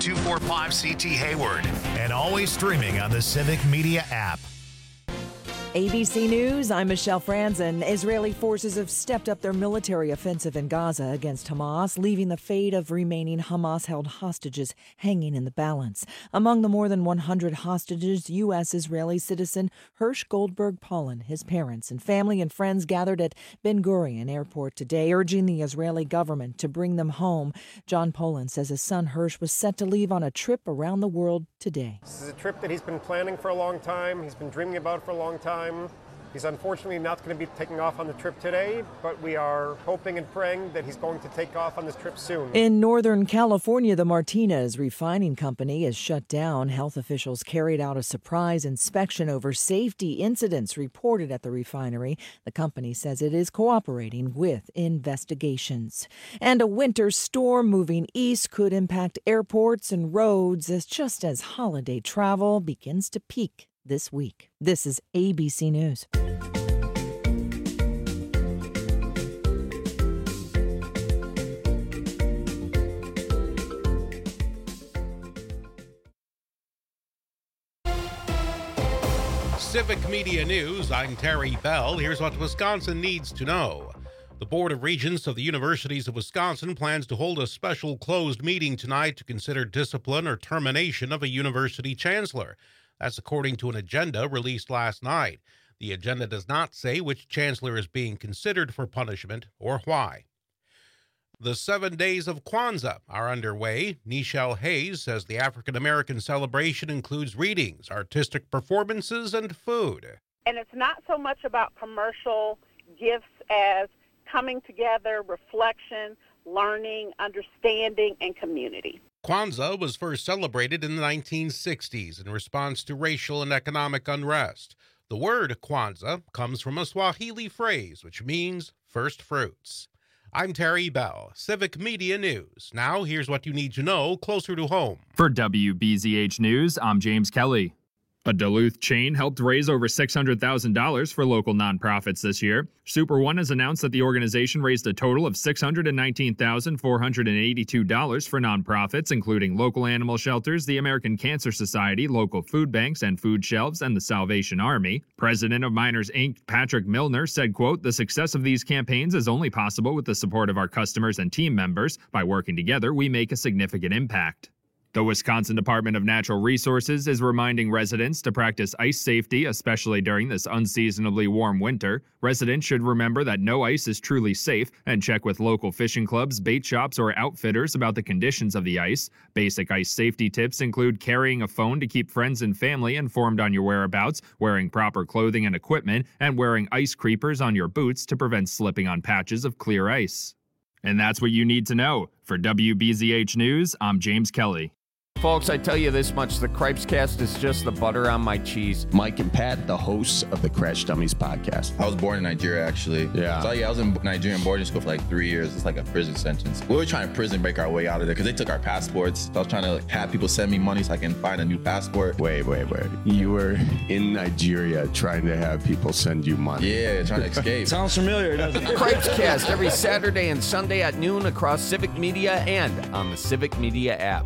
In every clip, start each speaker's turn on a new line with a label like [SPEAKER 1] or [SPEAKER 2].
[SPEAKER 1] 1-800-245-CT Hayward. And always streaming on the Civic Media app.
[SPEAKER 2] ABC News, I'm Michelle Franzen. Israeli forces have stepped up their military offensive in Gaza against Hamas, leaving the fate of remaining Hamas-held hostages hanging in the balance. Among the more than 100 hostages, U.S.-Israeli citizen Hirsch Goldberg Paulin, his parents and family and friends gathered at Ben Gurion Airport today, urging the Israeli government to bring them home. John Paulin says his son Hirsch was set to leave on a trip around the world today.
[SPEAKER 3] This is a trip that he's been planning for a long time. He's been dreaming about for a long time. He's unfortunately not going to be taking off on the trip today, but we are hoping and praying that he's going to take off on this trip soon.
[SPEAKER 2] In Northern California, the Martinez refining company is shut down. Health officials carried out a surprise inspection over safety incidents reported at the refinery. The company says it is cooperating with investigations. And a winter storm moving east could impact airports and roads just as holiday travel begins to peak this week. This is ABC News.
[SPEAKER 4] Civic Media News, I'm Terry Bell. Here's what Wisconsin needs to know. The Board of Regents of the Universities of Wisconsin plans to hold a special closed meeting tonight to consider discipline or termination of a university chancellor. That's according to an agenda released last night. The agenda does not say which chancellor is being considered for punishment or why. The 7 days of Kwanzaa are underway. Nichelle Hayes says the African-American celebration includes readings, artistic performances, and food.
[SPEAKER 5] And it's not so much about commercial gifts as coming together, reflection, learning, understanding, and community.
[SPEAKER 4] Kwanzaa was first celebrated in the 1960s in response to racial and economic unrest. The word Kwanzaa comes from a Swahili phrase which means first fruits. I'm Terry Bell, Civic Media News. Now here's what you need to know closer to home.
[SPEAKER 6] For WBZH News, I'm James Kelly. A Duluth chain helped raise over $600,000 for local nonprofits this year. Super One has announced that the organization raised a total of $619,482 for nonprofits, including local animal shelters, the American Cancer Society, local food banks and food shelves, and the Salvation Army. President of Miners Inc., Patrick Milner, said, quote, "The success of these campaigns is only possible with the support of our customers and team members. By working together, we make a significant impact." The Wisconsin Department of Natural Resources is reminding residents to practice ice safety, especially during this unseasonably warm winter. Residents should remember that no ice is truly safe and check with local fishing clubs, bait shops, or outfitters about the conditions of the ice. Basic ice safety tips include carrying a phone to keep friends and family informed on your whereabouts, wearing proper clothing and equipment, and wearing ice creepers on your boots to prevent slipping on patches of clear ice. And that's what you need to know. For WBZH News, I'm James Kelly.
[SPEAKER 7] Folks, I tell you this much, the Cripescast is just the butter on my cheese.
[SPEAKER 8] Mike and Pat, the hosts of the Crash Dummies podcast.
[SPEAKER 9] I was born in Nigeria, actually.
[SPEAKER 8] Yeah.
[SPEAKER 9] So, I was in Nigerian boarding school for like 3 years. It's like a prison sentence. We were trying to prison break our way out of there because they took our passports. So I was trying to have people send me money so I can find a new passport.
[SPEAKER 8] Wait. You were in Nigeria trying to have people send you money.
[SPEAKER 9] Yeah, trying to escape.
[SPEAKER 10] Sounds familiar, doesn't it?
[SPEAKER 7] Cripescast every Saturday and Sunday at noon across Civic Media and on the Civic Media app.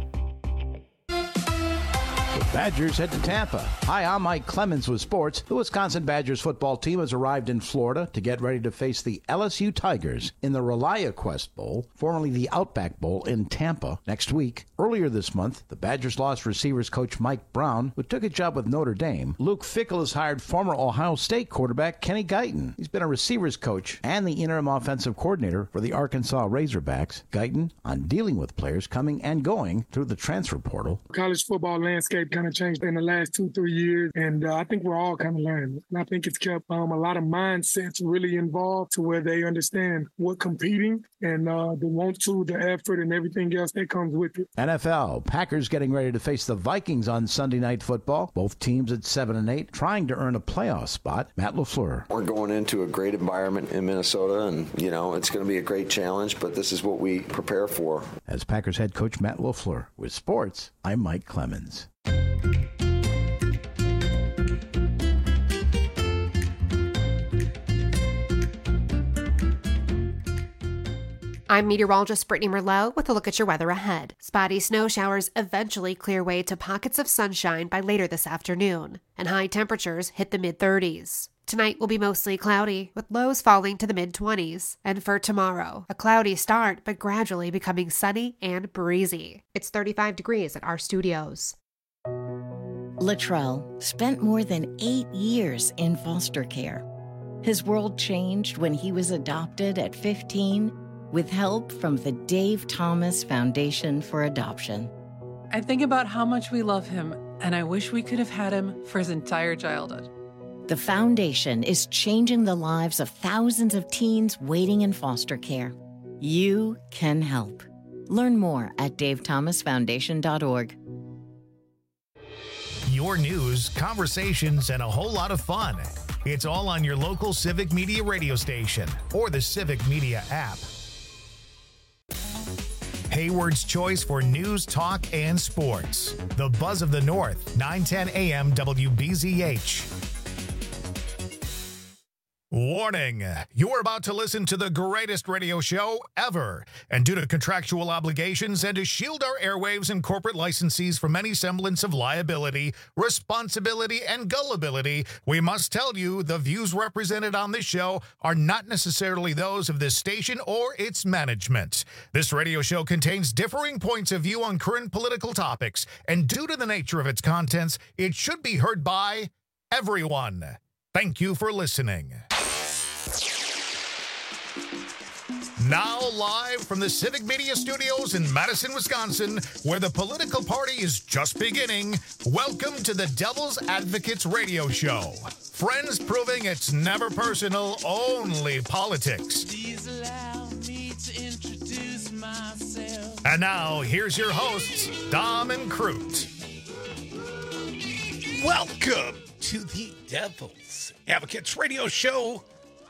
[SPEAKER 11] Badgers head to Tampa. Hi, I'm Mike Clemens with sports. The Wisconsin Badgers football team has arrived in Florida to get ready to face the LSU Tigers in the ReliaQuest Bowl, formerly the Outback Bowl, in Tampa next week. Earlier this month, the Badgers lost receivers coach Mike Brown, who took a job with Notre Dame. Luke Fickell has hired former Ohio State quarterback Kenny Guyton. He's been a receivers coach and the interim offensive coordinator for the Arkansas Razorbacks. Guyton on dealing with players coming and going through the transfer portal.
[SPEAKER 12] College football landscape kind of changed in the last 2-3 years, and I think we're all kind of learning. And I think it's kept a lot of mindsets really involved to where they understand what competing and the want to, the effort, and everything else that comes with it.
[SPEAKER 11] NFL, Packers getting ready to face the Vikings on Sunday Night Football. Both teams at 7-8, trying to earn a playoff spot. Matt LaFleur.
[SPEAKER 13] We're going into a great environment in Minnesota, and, it's going to be a great challenge, but this is what we prepare for.
[SPEAKER 11] As Packers head coach Matt LaFleur. With sports, I'm Mike Clemens.
[SPEAKER 14] I'm meteorologist Brittany Merlot with a look at your weather ahead.
[SPEAKER 10] Spotty snow showers eventually clear way to pockets of sunshine by later this afternoon, and high temperatures hit the mid-30s. Tonight will be mostly cloudy, with lows falling to the mid-20s. And for tomorrow, a cloudy start, but gradually becoming sunny and breezy. It's 35 degrees at our studios.
[SPEAKER 14] Latrell spent more than 8 years in foster care. His world changed when he was adopted at 15 with help from the Dave Thomas Foundation for Adoption.
[SPEAKER 15] I think about how much we love him, and I wish we could have had him for his entire childhood.
[SPEAKER 14] The foundation is changing the lives of thousands of teens waiting in foster care. You can help. Learn more at davethomasfoundation.org.
[SPEAKER 1] Your news, conversations, and a whole lot of fun. It's all on your local Civic Media radio station or the Civic Media app. Hayward's choice for news, talk, and sports. The Buzz of the North, 910 AM WBZH. Warning, you're about to listen to the greatest radio show ever. And due to contractual obligations and to shield our airwaves and corporate licensees from any semblance of liability, responsibility, and gullibility, we must tell you the views represented on this show are not necessarily those of this station or its management. This radio show contains differing points of view on current political topics, and due to the nature of its contents, it should be heard by everyone. Thank you for listening. Now live from the Civic Media Studios in Madison, Wisconsin, where the political party is just beginning, welcome to the Devil's Advocates Radio Show. Friends proving it's never personal, only politics.
[SPEAKER 16] Please allow me to introduce myself.
[SPEAKER 1] And now, here's your hosts, Dom and Crute.
[SPEAKER 4] Welcome to the Devil's Advocates Radio Show.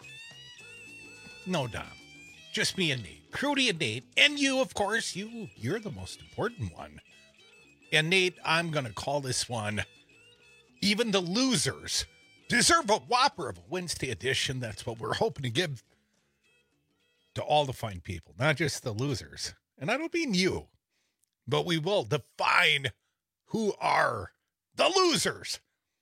[SPEAKER 4] No, Dom. Just me and Nate. Crudy and Nate. And you, of course. You're the most important one. And Nate, I'm going to call this one, even the losers deserve a whopper of a Wednesday edition. That's what we're hoping to give to all the fine people, not just the losers. And I don't mean you, but we will define who are the losers.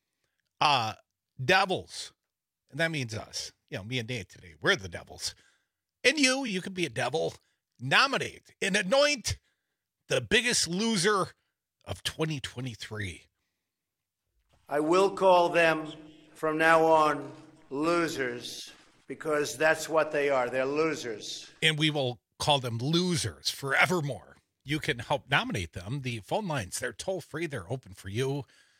[SPEAKER 4] Devils. And that means us. You know, me and Nate today. We're the devils. And you can be a devil. Nominate and anoint the biggest loser of 2023.
[SPEAKER 17] I will call them from now on losers because that's what they are. They're losers.
[SPEAKER 4] And we will call them losers forevermore. You can help nominate them. The phone lines, they're toll free. They're open for you.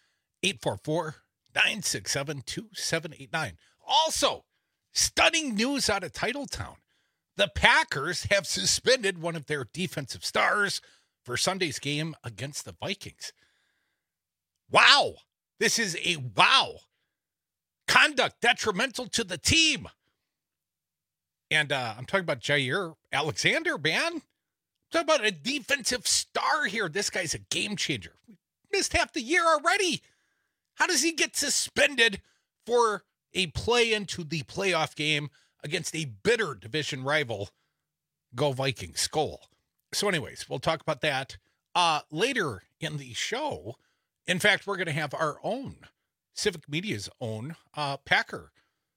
[SPEAKER 4] 844-967-2789. Also, stunning news out of Titletown. The Packers have suspended one of their defensive stars for Sunday's game against the Vikings. Wow. This is a wow. Conduct detrimental to the team. And I'm talking about Jair Alexander, man. I'm talking about a defensive star here. This guy's a game changer. We missed half the year already. How does he get suspended for a play into the playoff game against a bitter division rival? Go Vikings, Skol. So anyways, we'll talk about that later in the show. In fact, we're going to have our own, Civic Media's own Packer,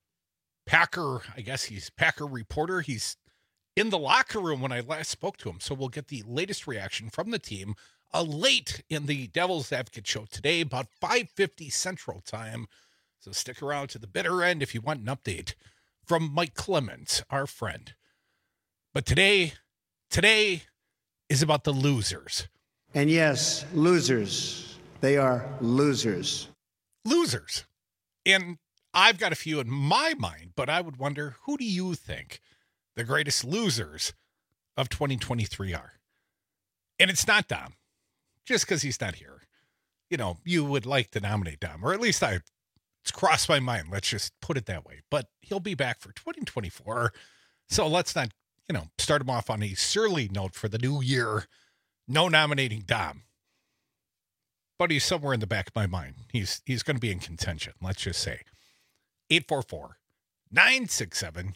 [SPEAKER 4] I guess he's Packer reporter. He's in the locker room when I last spoke to him. So we'll get the latest reaction from the team late in the Devil's Advocate show today, about 5:50 Central Time. So stick around to the bitter end if you want an update from Mike Clemens, our friend. But today is about the losers.
[SPEAKER 17] And yes, losers. They are losers.
[SPEAKER 4] Losers. And I've got a few in my mind, but I would wonder, who do you think the greatest losers of 2023 are? And it's not Dom, just because he's not here. You know, you would like to nominate Dom, or at least it's crossed my mind. Let's just put it that way. But he'll be back for 2024. So let's not, start him off on a surly note for the new year. No nominating Dom. But he's somewhere in the back of my mind. He's going to be in contention, let's just say.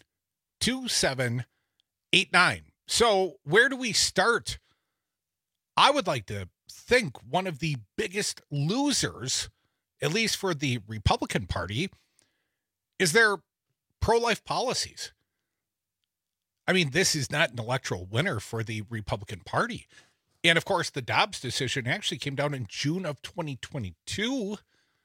[SPEAKER 4] 844-967-2789. So where do we start
[SPEAKER 18] I would like to think one of the biggest losers, at least for the Republican Party, is their pro-life policies. I mean, this is not an electoral winner for the Republican Party. And, of course, the Dobbs decision actually came down in June of 2022,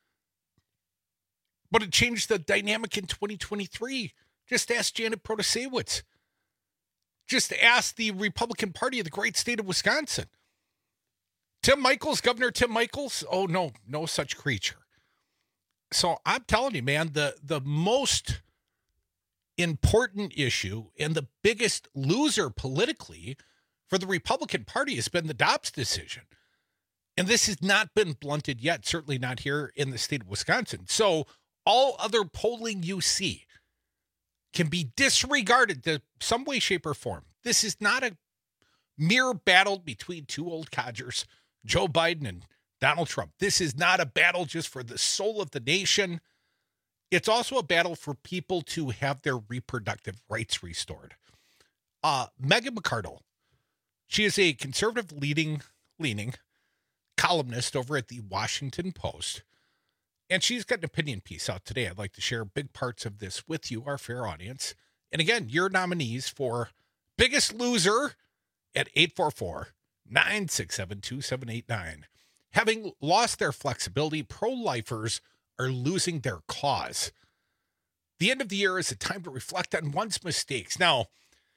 [SPEAKER 18] but it changed the dynamic in 2023. Just ask Janet Protasewicz. Just ask the Republican Party of the great state of Wisconsin. Tim Michels, Governor Tim Michels, oh, no such creature. So I'm telling you, man, the most important issue and the biggest loser politically for the Republican Party has been the Dobbs decision. And this has not been blunted yet, certainly not here in the state of Wisconsin. So all other polling you see can be disregarded to some way, shape, or form. This is not a mere battle between two old codgers, Joe Biden and Donald Trump. This is not a battle just for the soul of the nation. It's also a battle for people to have their reproductive rights restored. Megan McArdle, she is a conservative leaning columnist over at the Washington Post, and she's got an opinion piece out today. I'd like to share big parts of this with you, our fair audience. And again, your nominees for Biggest Loser at 844-967-2789. Having lost their flexibility, pro-lifers are losing their cause. The end of the year is a time to reflect on one's mistakes. Now,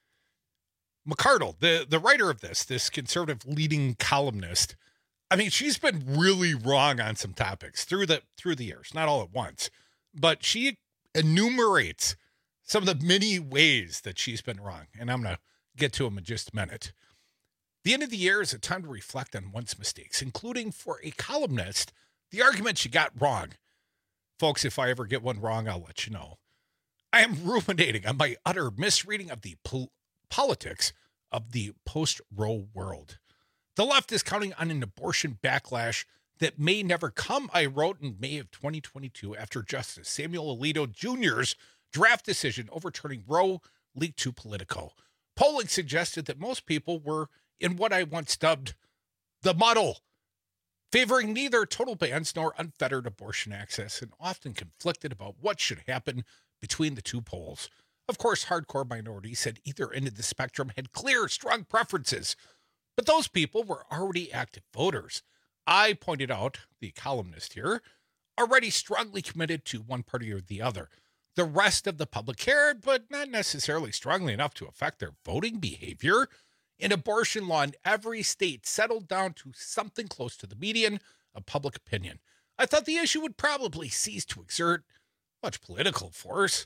[SPEAKER 18] McArdle, the writer of this conservative leading columnist, I mean, she's been really wrong on some topics through the years, not all at once, but she enumerates some of the many ways that she's been wrong, and I'm going to get to them in just a minute. The end of the year is a time to reflect on one's mistakes, including for a columnist, the argument she got wrong. Folks, if I ever get one wrong, I'll let you know. I am ruminating on my utter misreading of the politics of the post-Roe world. The left is counting on an abortion backlash that may never come, I wrote in May of 2022 after Justice Samuel Alito Jr.'s draft decision overturning Roe leaked to Politico. Polling suggested that most people were in what I once dubbed the muddle, favoring neither total bans nor unfettered abortion access, and often conflicted about what should happen between the two poles. Of course, hardcore minorities at either end of the spectrum had clear, strong preferences, but those people were already active voters. I pointed out, the columnist here, already strongly committed to one party or the other. The rest of the public cared, but not necessarily strongly enough to affect their voting behavior. And abortion law in every state settled down to something close to the median of public opinion. I thought the issue would probably cease to exert much political force.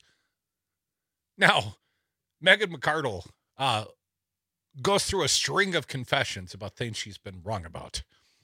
[SPEAKER 18] Now, Megan McArdle goes through a string of confessions about things she's been wrong about.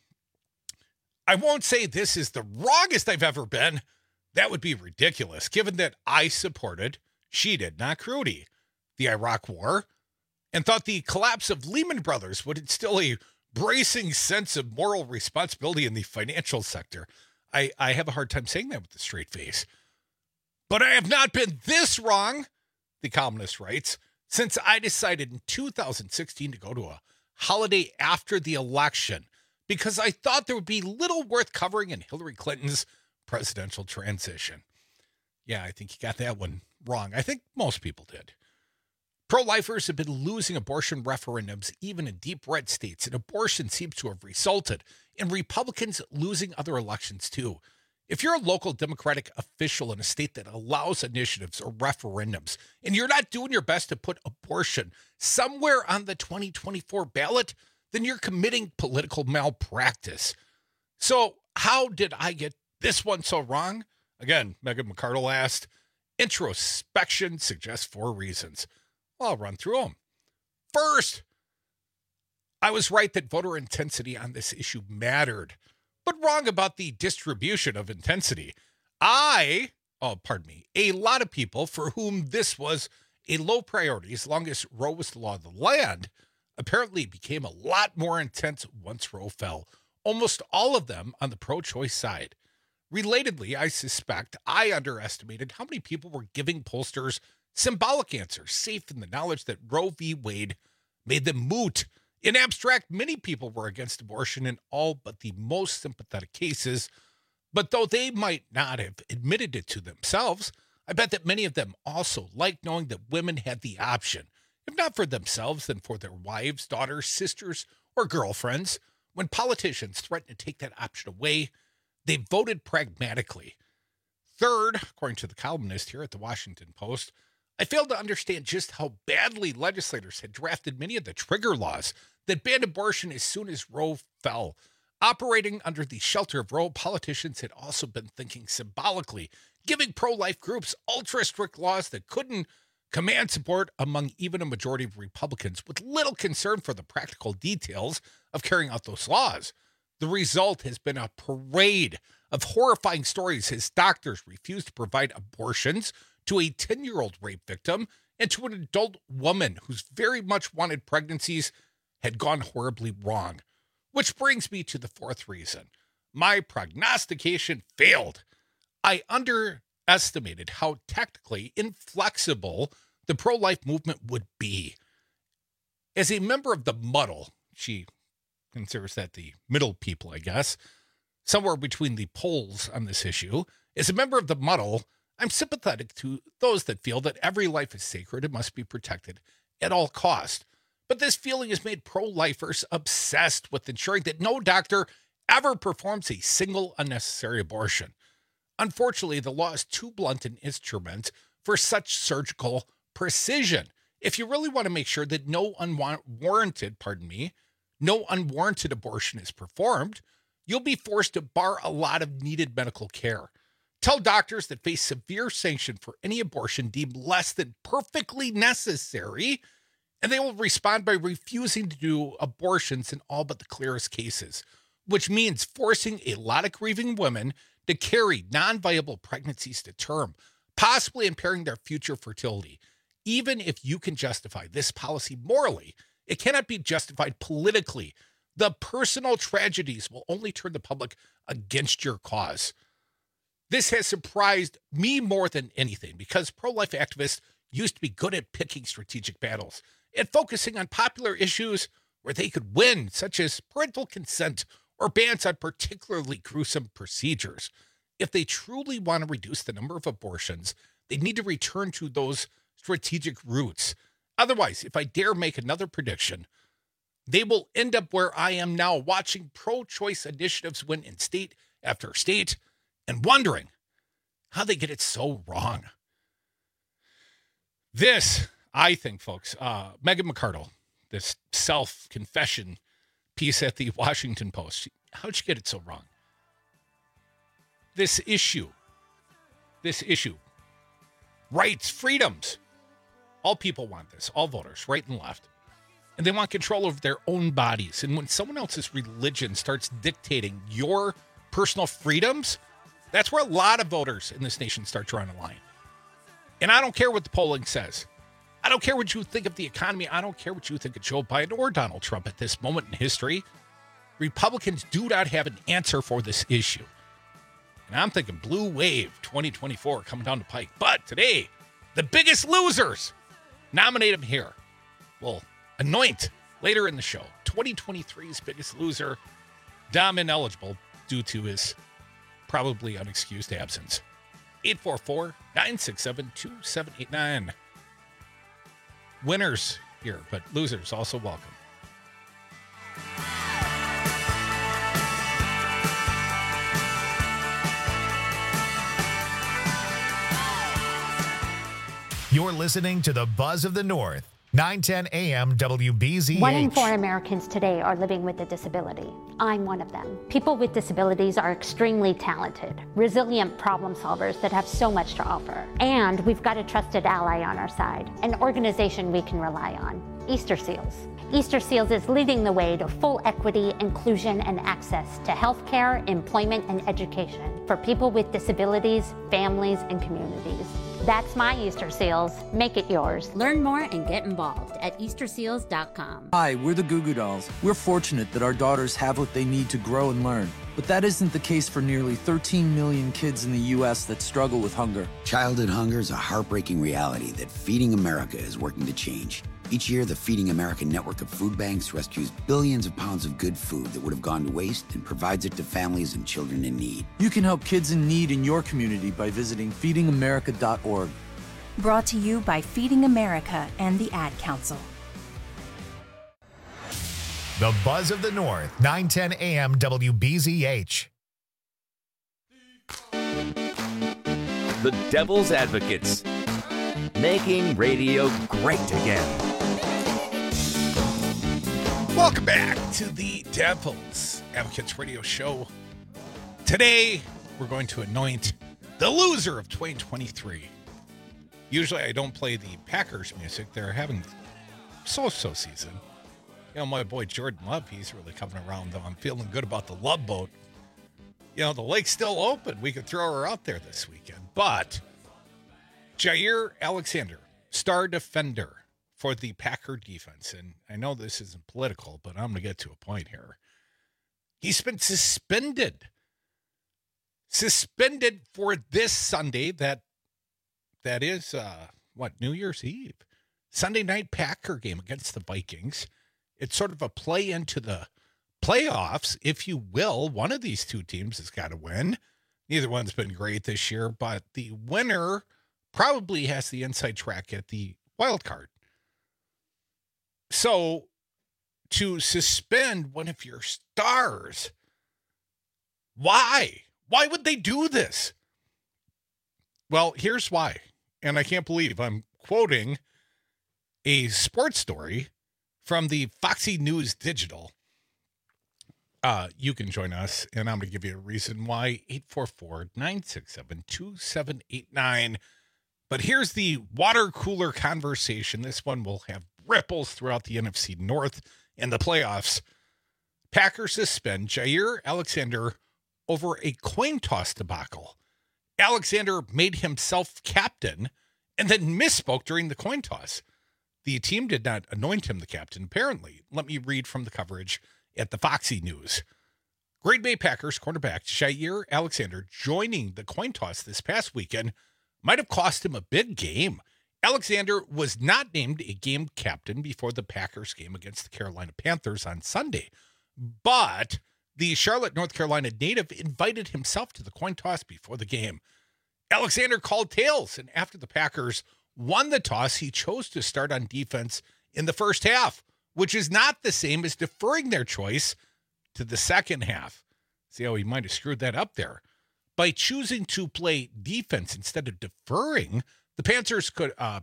[SPEAKER 18] I won't say this is the wrongest I've ever been. That would be ridiculous, given that I supported, she did, not Crudy, the Iraq War, and thought the collapse of Lehman Brothers would instill a bracing sense of moral responsibility in the financial sector. I have a hard time saying that with a straight face. But I have not been this wrong, the columnist writes, since I decided in 2016 to go to a holiday after the election because I thought there would be little worth covering in Hillary Clinton's presidential transition. Yeah, I think you got that one wrong. I think most people did. Pro-lifers have been losing abortion referendums even in deep red states, and abortion seems to have resulted in Republicans losing other elections too. If you're a local Democratic official in a state that allows initiatives or referendums, and you're not doing your best to put abortion somewhere on the 2024 ballot, then you're committing political malpractice. So how did I get this one so wrong? Again, Megan McArdle asked, introspection suggests 4 reasons. Well, I'll run through them. First, I was right that voter intensity on this issue mattered, but wrong about the distribution of intensity. A lot of people for whom this was a low priority as long as Roe was the law of the land apparently became a lot more intense once Roe fell, almost all of them on the pro-choice side. Relatedly, I suspect I underestimated how many people were giving pollsters symbolic answers, safe in the knowledge that Roe v. Wade made them moot In abstract, many people were against abortion in all but the most sympathetic cases, but though they might not have admitted it to themselves, I bet that many of them also liked knowing that women had the option, if not for themselves, then for their wives, daughters, sisters, or girlfriends. When politicians threatened to take that option away, they voted pragmatically. Third, according to the columnist here at the Washington Post, I failed to understand just how badly legislators had drafted many of the trigger laws that banned abortion as soon as Roe fell. Operating under the shelter of Roe, politicians had also been thinking symbolically, giving pro-life groups ultra-strict laws that couldn't command support among even a majority of Republicans, with little concern for the practical details of carrying out those laws. The result has been a parade of horrifying stories as doctors refuse to provide abortions to a 10-year-old rape victim and to an adult woman whose very much wanted pregnancies had gone horribly wrong. Which brings me to the fourth reason. My prognostication failed. I underestimated how technically inflexible the pro-life movement would be. As a member of the muddle, she considers that the middle people, I guess, somewhere between the poles on this issue, as a member of the muddle, I'm sympathetic to those that feel that every life is sacred and must be protected at all costs. But this feeling has made pro-lifers obsessed with ensuring that no doctor ever performs a single unnecessary abortion. Unfortunately, the law is too blunt an instrument for such surgical precision. If you really want to make sure that no unwarranted abortion is performed, you'll be forced to bar a lot of needed medical care. Tell doctors that face severe sanction for any abortion deemed less than perfectly necessary, and they will respond by refusing to do abortions in all but the clearest cases, which means forcing a lot of grieving women to carry non-viable pregnancies to term, possibly impairing their future fertility. Even if you can justify this policy morally, it cannot be justified politically. The personal tragedies will only turn the public against your cause. This has surprised me more than anything because pro-life activists used to be good at picking strategic battles and focusing on popular issues where they could win, such as parental consent or bans on particularly gruesome procedures. If they truly want to reduce the number of abortions, they need to return to those strategic roots. Otherwise, if I dare make another prediction, they will end up where I am now, watching pro-choice initiatives win in state after state and wondering how they get it so wrong. This, I think, folks, Megan McArdle, this self-confession piece at the Washington Post, how'd she get it so wrong? This issue, rights, freedoms, all people want this, all voters, right and left. And they want control over their own bodies. And when someone else's religion starts dictating your personal freedoms, that's where a lot of voters in this nation start drawing a line. And I don't care what the polling says. I don't care what you think of the economy. I don't care what you think of Joe Biden or Donald Trump at this moment in history. Republicans do not have an answer for this issue. And I'm thinking blue wave 2024 coming down the pike. But today, the biggest losers, nominate them here. We'll anoint later in the show 2023's biggest loser, Dom ineligible due to his probably unexcused absence. 844-967-2789. Winners here, but losers also welcome.
[SPEAKER 1] You're listening to the Buzz of the North. 910 AM WBZH.
[SPEAKER 19] 1 in 4 Americans today are living with a disability. I'm one of them. People with disabilities are extremely talented, resilient problem solvers that have so much to offer. And we've got a trusted ally on our side, an organization we can rely on, Easter Seals. Easter Seals is leading the way to full equity, inclusion, and access to healthcare, employment, and education for people with disabilities, families, and communities. That's my Easter Seals. Make it yours.
[SPEAKER 20] Learn more and get involved at EasterSeals.com.
[SPEAKER 21] Hi, we're the Goo Goo Dolls. We're fortunate that our daughters have what they need to grow and learn. But that isn't the case for nearly 13 million kids in the U.S. that struggle with hunger.
[SPEAKER 22] Childhood hunger is a heartbreaking reality that Feeding America is working to change.
[SPEAKER 3] Each year, the Feeding America network of food banks rescues billions of pounds of good food that would have gone to waste and provides it to families and children in need.
[SPEAKER 21] You can help kids in need in your community by visiting feedingamerica.org.
[SPEAKER 22] Brought to you by Feeding America and the Ad Council.
[SPEAKER 1] The Buzz of the North, 9:10 a.m. WBZH.
[SPEAKER 7] The Devil's Advocates, making radio great again.
[SPEAKER 18] Welcome back to the Devil's Advocates radio show. Today, we're going to anoint the loser of 2023. Usually, I don't play the Packers music. They're having so-so season. You know, my boy Jordan Love, he's really coming around, though. I'm feeling good about the Love Boat. You know, the lake's still open. We could throw her out there this weekend. But Jaire Alexander, star defender for the Packer defense, and I know this isn't political, but I'm going to get to a point here. He's been suspended. Suspended for this Sunday. That is, New Year's Eve. Sunday night Packer game against the Vikings. It's sort of a play into the playoffs, if you will. One of these two teams has got to win. Neither one's been great this year, but the winner probably has the inside track at the wild card. So to suspend one of your stars, why? Why would they do this? Well, here's why. And I can't believe I'm quoting a sports story from the Foxy News Digital. You can join us, and I'm going to give you a reason why. 844-967-2789. But here's the water cooler conversation. This one will have ripples throughout the NFC North and the playoffs. Packers suspend Jaire Alexander over a coin toss debacle. Alexander made himself captain and then misspoke during the coin toss. The team did not anoint him the captain, apparently. Let me read from the coverage at the Foxy News. Green Bay Packers cornerback Jaire Alexander joining the coin toss this past weekend might have cost him a big game. Alexander was not named a game captain before the Packers game against the Carolina Panthers on Sunday, but the Charlotte, North Carolina native invited himself to the coin toss before the game. Alexander called tails, and after the Packers won the toss, he chose to start on defense in the first half, which is not the same as deferring their choice to the second half. See how he might have screwed that up there. By choosing to play defense instead of deferring, the Panthers could have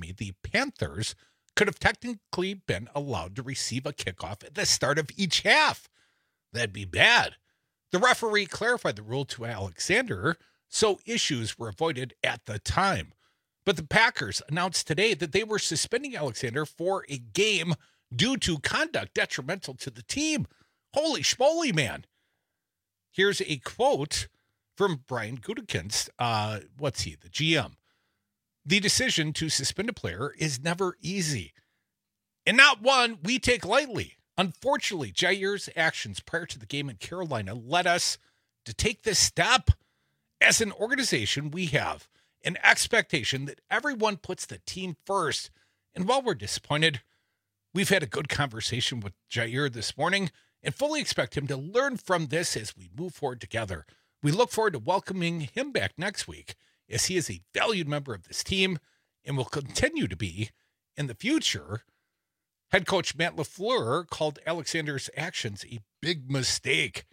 [SPEAKER 18] technically been allowed to receive a kickoff at the start of each half. That'd be bad. The referee clarified the rule to Alexander, so issues were avoided at the time. But the Packers announced today that they were suspending Alexander for a game due to conduct detrimental to the team. Holy schmoly, man. Here's a quote from Brian Gutekunst. The GM. The decision to suspend a player is never easy, and not one we take lightly. Unfortunately, Jaire's actions prior to the game in Carolina led us to take this step. As an organization, we have an expectation that everyone puts the team first. And while we're disappointed, we've had a good conversation with Jaire this morning and fully expect him to learn from this as we move forward together. We look forward to welcoming him back next week, as he is a valued member of this team and will continue to be in the future. Head coach Matt LaFleur called Alexander's actions a big mistake.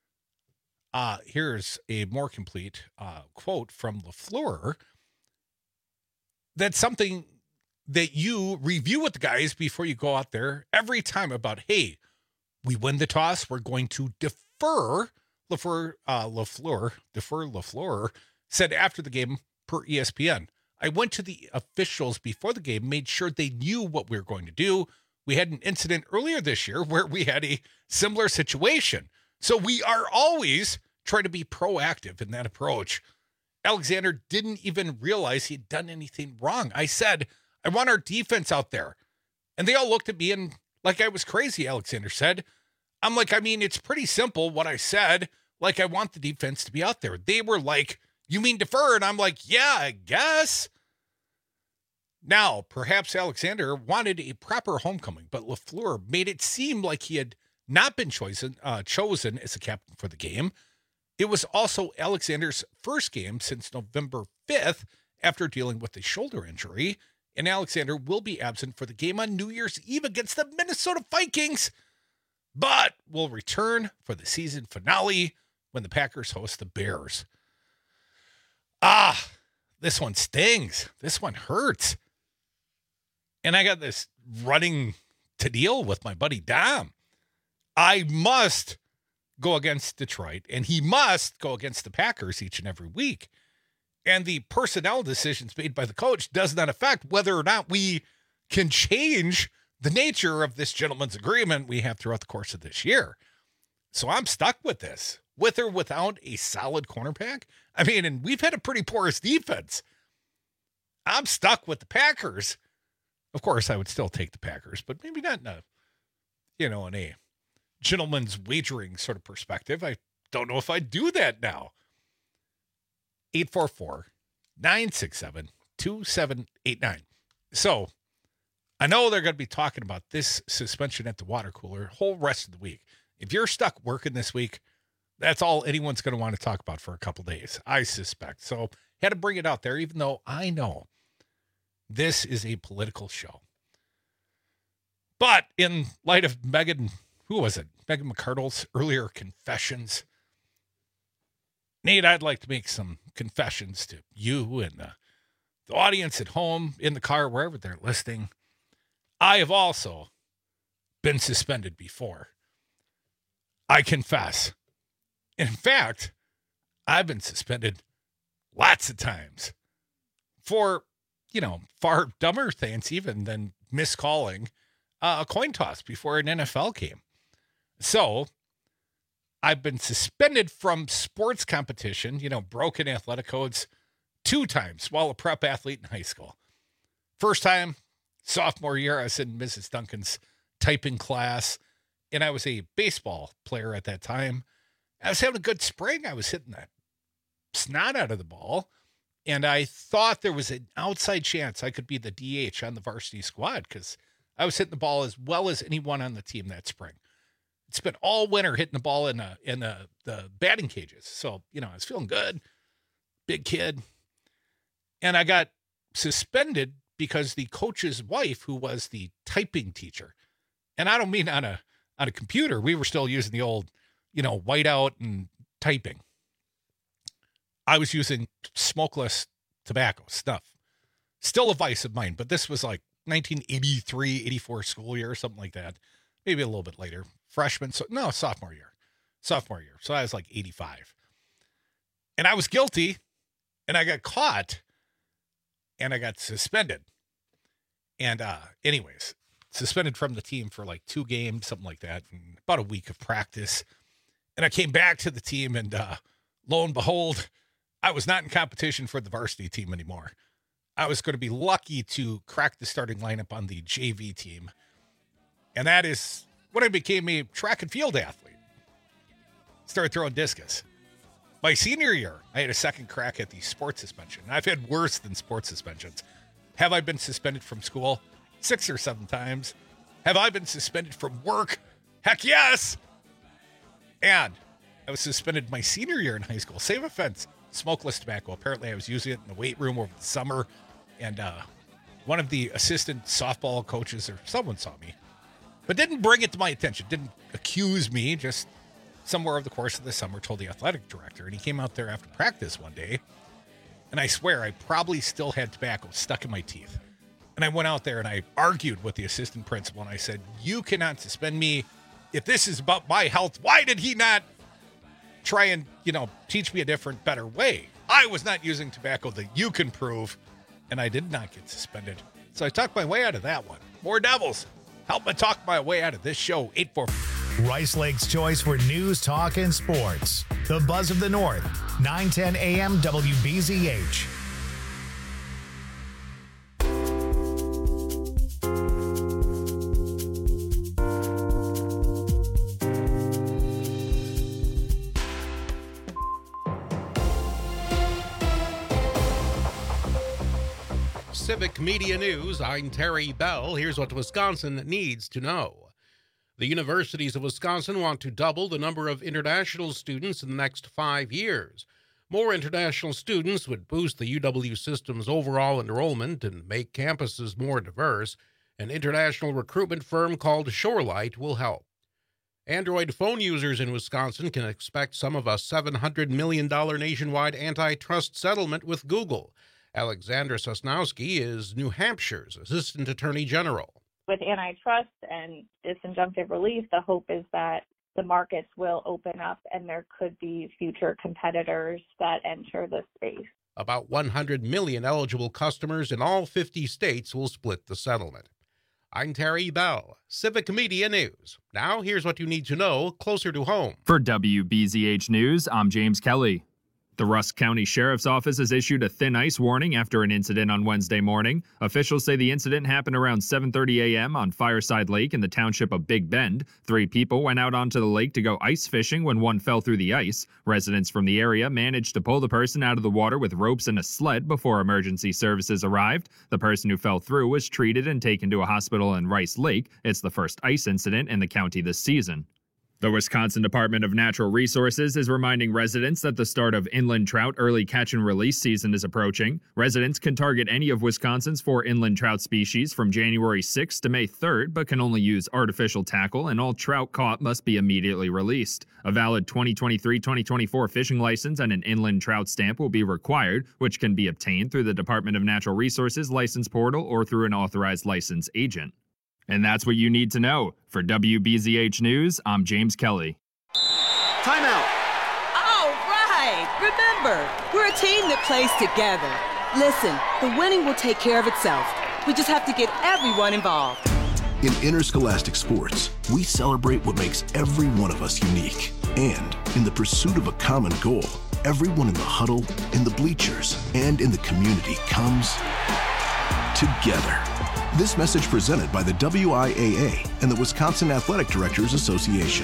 [SPEAKER 18] Here's a more complete quote from LaFleur. That's something that you review with the guys before you go out there every time about, hey, we win the toss, we're going to defer. LaFleur said after the game per ESPN, I went to the officials before the game, made sure they knew what we were going to do. We had an incident earlier this year where we had a similar situation. So we are always trying to be proactive in that approach. Alexander didn't even realize he'd done anything wrong. I said, I want our defense out there. And they all looked at me and like I was crazy, Alexander said. I'm like, I mean, it's pretty simple what I said. Like, I want the defense to be out there. They were like, you mean defer? And I'm like, yeah, I guess. Now, perhaps Alexander wanted a proper homecoming, but LaFleur made it seem like he had not been chosen as a captain for the game. It was also Alexander's first game since November 5th after dealing with a shoulder injury, and Alexander will be absent for the game on New Year's Eve against the Minnesota Vikings, but will return for the season finale when the Packers host the Bears. This one stings. This one hurts. And I got this running to deal with my buddy Dom. I must go against Detroit, and he must go against the Packers each and every week. And the personnel decisions made by the coach does not affect whether or not we can change the nature of this gentleman's agreement we have throughout the course of this year. So I'm stuck with this, with or without a solid cornerback. I mean, and we've had a pretty porous defense. I'm stuck with the Packers. Of course, I would still take the Packers, but maybe not in a gentleman's wagering sort of perspective. I don't know if I'd do that now. 844-967-2789. So I know they're going to be talking about this suspension at the water cooler the whole rest of the week. If you're stuck working this week, that's all anyone's going to want to talk about for a couple days, I suspect. So had to bring it out there, even though I know this is a political show. But in light of Megan McArdle's earlier confessions, Nate, I'd like to make some confessions to you and the audience at home, in the car, wherever they're listening. I have also been suspended before. I confess. In fact, I've been suspended lots of times for, far dumber things even than miscalling a coin toss before an NFL game. So I've been suspended from sports competition, broken athletic codes 2 times while a prep athlete in high school. First time, sophomore year, I was in Mrs. Duncan's typing class, and I was a baseball player at that time. I was having a good spring. I was hitting that snot out of the ball, and I thought there was an outside chance I could be the DH on the varsity squad because I was hitting the ball as well as anyone on the team that spring. It's been all winter hitting the ball in the batting cages. So, I was feeling good, big kid. And I got suspended because the coach's wife, who was the typing teacher, and I don't mean on a computer. We were still using the old, whiteout and typing. I was using smokeless tobacco stuff. Still a vice of mine, but this was like 1983, 84 school year, something like that. Maybe a little bit later. Sophomore year. So I was like 85. And I was guilty, and I got caught, and I got suspended. And anyways, suspended from the team for like 2 games, something like that, and about a week of practice. And I came back to the team, and lo and behold, I was not in competition for the varsity team anymore. I was going to be lucky to crack the starting lineup on the JV team. And that is when I became a track and field athlete. Started throwing discus. My senior year, I had a second crack at the sports suspension. I've had worse than sports suspensions. Have I been suspended from school? 6 or 7 times. Have I been suspended from work? Heck yes! And I was suspended my senior year in high school. Same offense. Smokeless tobacco. Apparently I was using it in the weight room over the summer. And one of the assistant softball coaches or someone saw me, but didn't bring it to my attention. Didn't accuse me. Just somewhere over the course of the summer told the athletic director. And he came out there after practice one day. And I swear I probably still had tobacco stuck in my teeth. And I went out there and I argued with the assistant principal. And I said, you cannot suspend me. If this is about my health, why did he not try and, teach me a different, better way? I was not using tobacco that you can prove, and I did not get suspended. So I talked my way out of that one. More Devils. Help me talk my way out of this show. 844.
[SPEAKER 1] Rice Lake's choice for news, talk, and sports. The Buzz of the North. 910 AM WBZH.
[SPEAKER 4] Civic Media News, I'm Terry Bell. Here's what Wisconsin needs to know. The universities of Wisconsin want to double the number of international students in the next 5 years. More international students would boost the UW system's overall enrollment and make campuses more diverse. An international recruitment firm called Shorelight will help. Android phone users in Wisconsin can expect some of a $700 million nationwide antitrust settlement with Google. Alexandra Sosnowski is New Hampshire's Assistant Attorney General.
[SPEAKER 2] With antitrust and disinjunctive relief, the hope is that the markets will open up and there could be future competitors that enter the space.
[SPEAKER 4] About 100 million eligible customers in all 50 states will split the settlement. I'm Terry Bell, Civic Media News. Now here's what you need to know closer to home.
[SPEAKER 6] For WBZH News, I'm James Kelly. The Rusk County Sheriff's Office has issued a thin ice warning after an incident on Wednesday morning. Officials say the incident happened around 7:30 a.m. on Fireside Lake in the township of Big Bend. 3 people went out onto the lake to go ice fishing when one fell through the ice. Residents from the area managed to pull the person out of the water with ropes and a sled before emergency services arrived. The person who fell through was treated and taken to a hospital in Rice Lake. It's the first ice incident in the county this season. The Wisconsin Department of Natural Resources is reminding residents that the start of inland trout early catch and release season is approaching. Residents can target any of Wisconsin's 4 inland trout species from January 6th to May 3rd, but can only use artificial tackle, and all trout caught must be immediately released. A valid 2023-2024 fishing license and an inland trout stamp will be required, which can be obtained through the Department of Natural Resources license portal or through an authorized license agent. And that's what you need to know. For WBZH News, I'm James Kelly.
[SPEAKER 5] Timeout.
[SPEAKER 23] All right. Remember, we're a team that plays together. Listen, the winning will take care of itself. We just have to get everyone involved.
[SPEAKER 24] In interscholastic sports, we celebrate what makes every one of us unique. And in the pursuit of a common goal, everyone in the huddle, in the bleachers, and in the community comes together. This message presented by the WIAA and the Wisconsin Athletic Directors Association.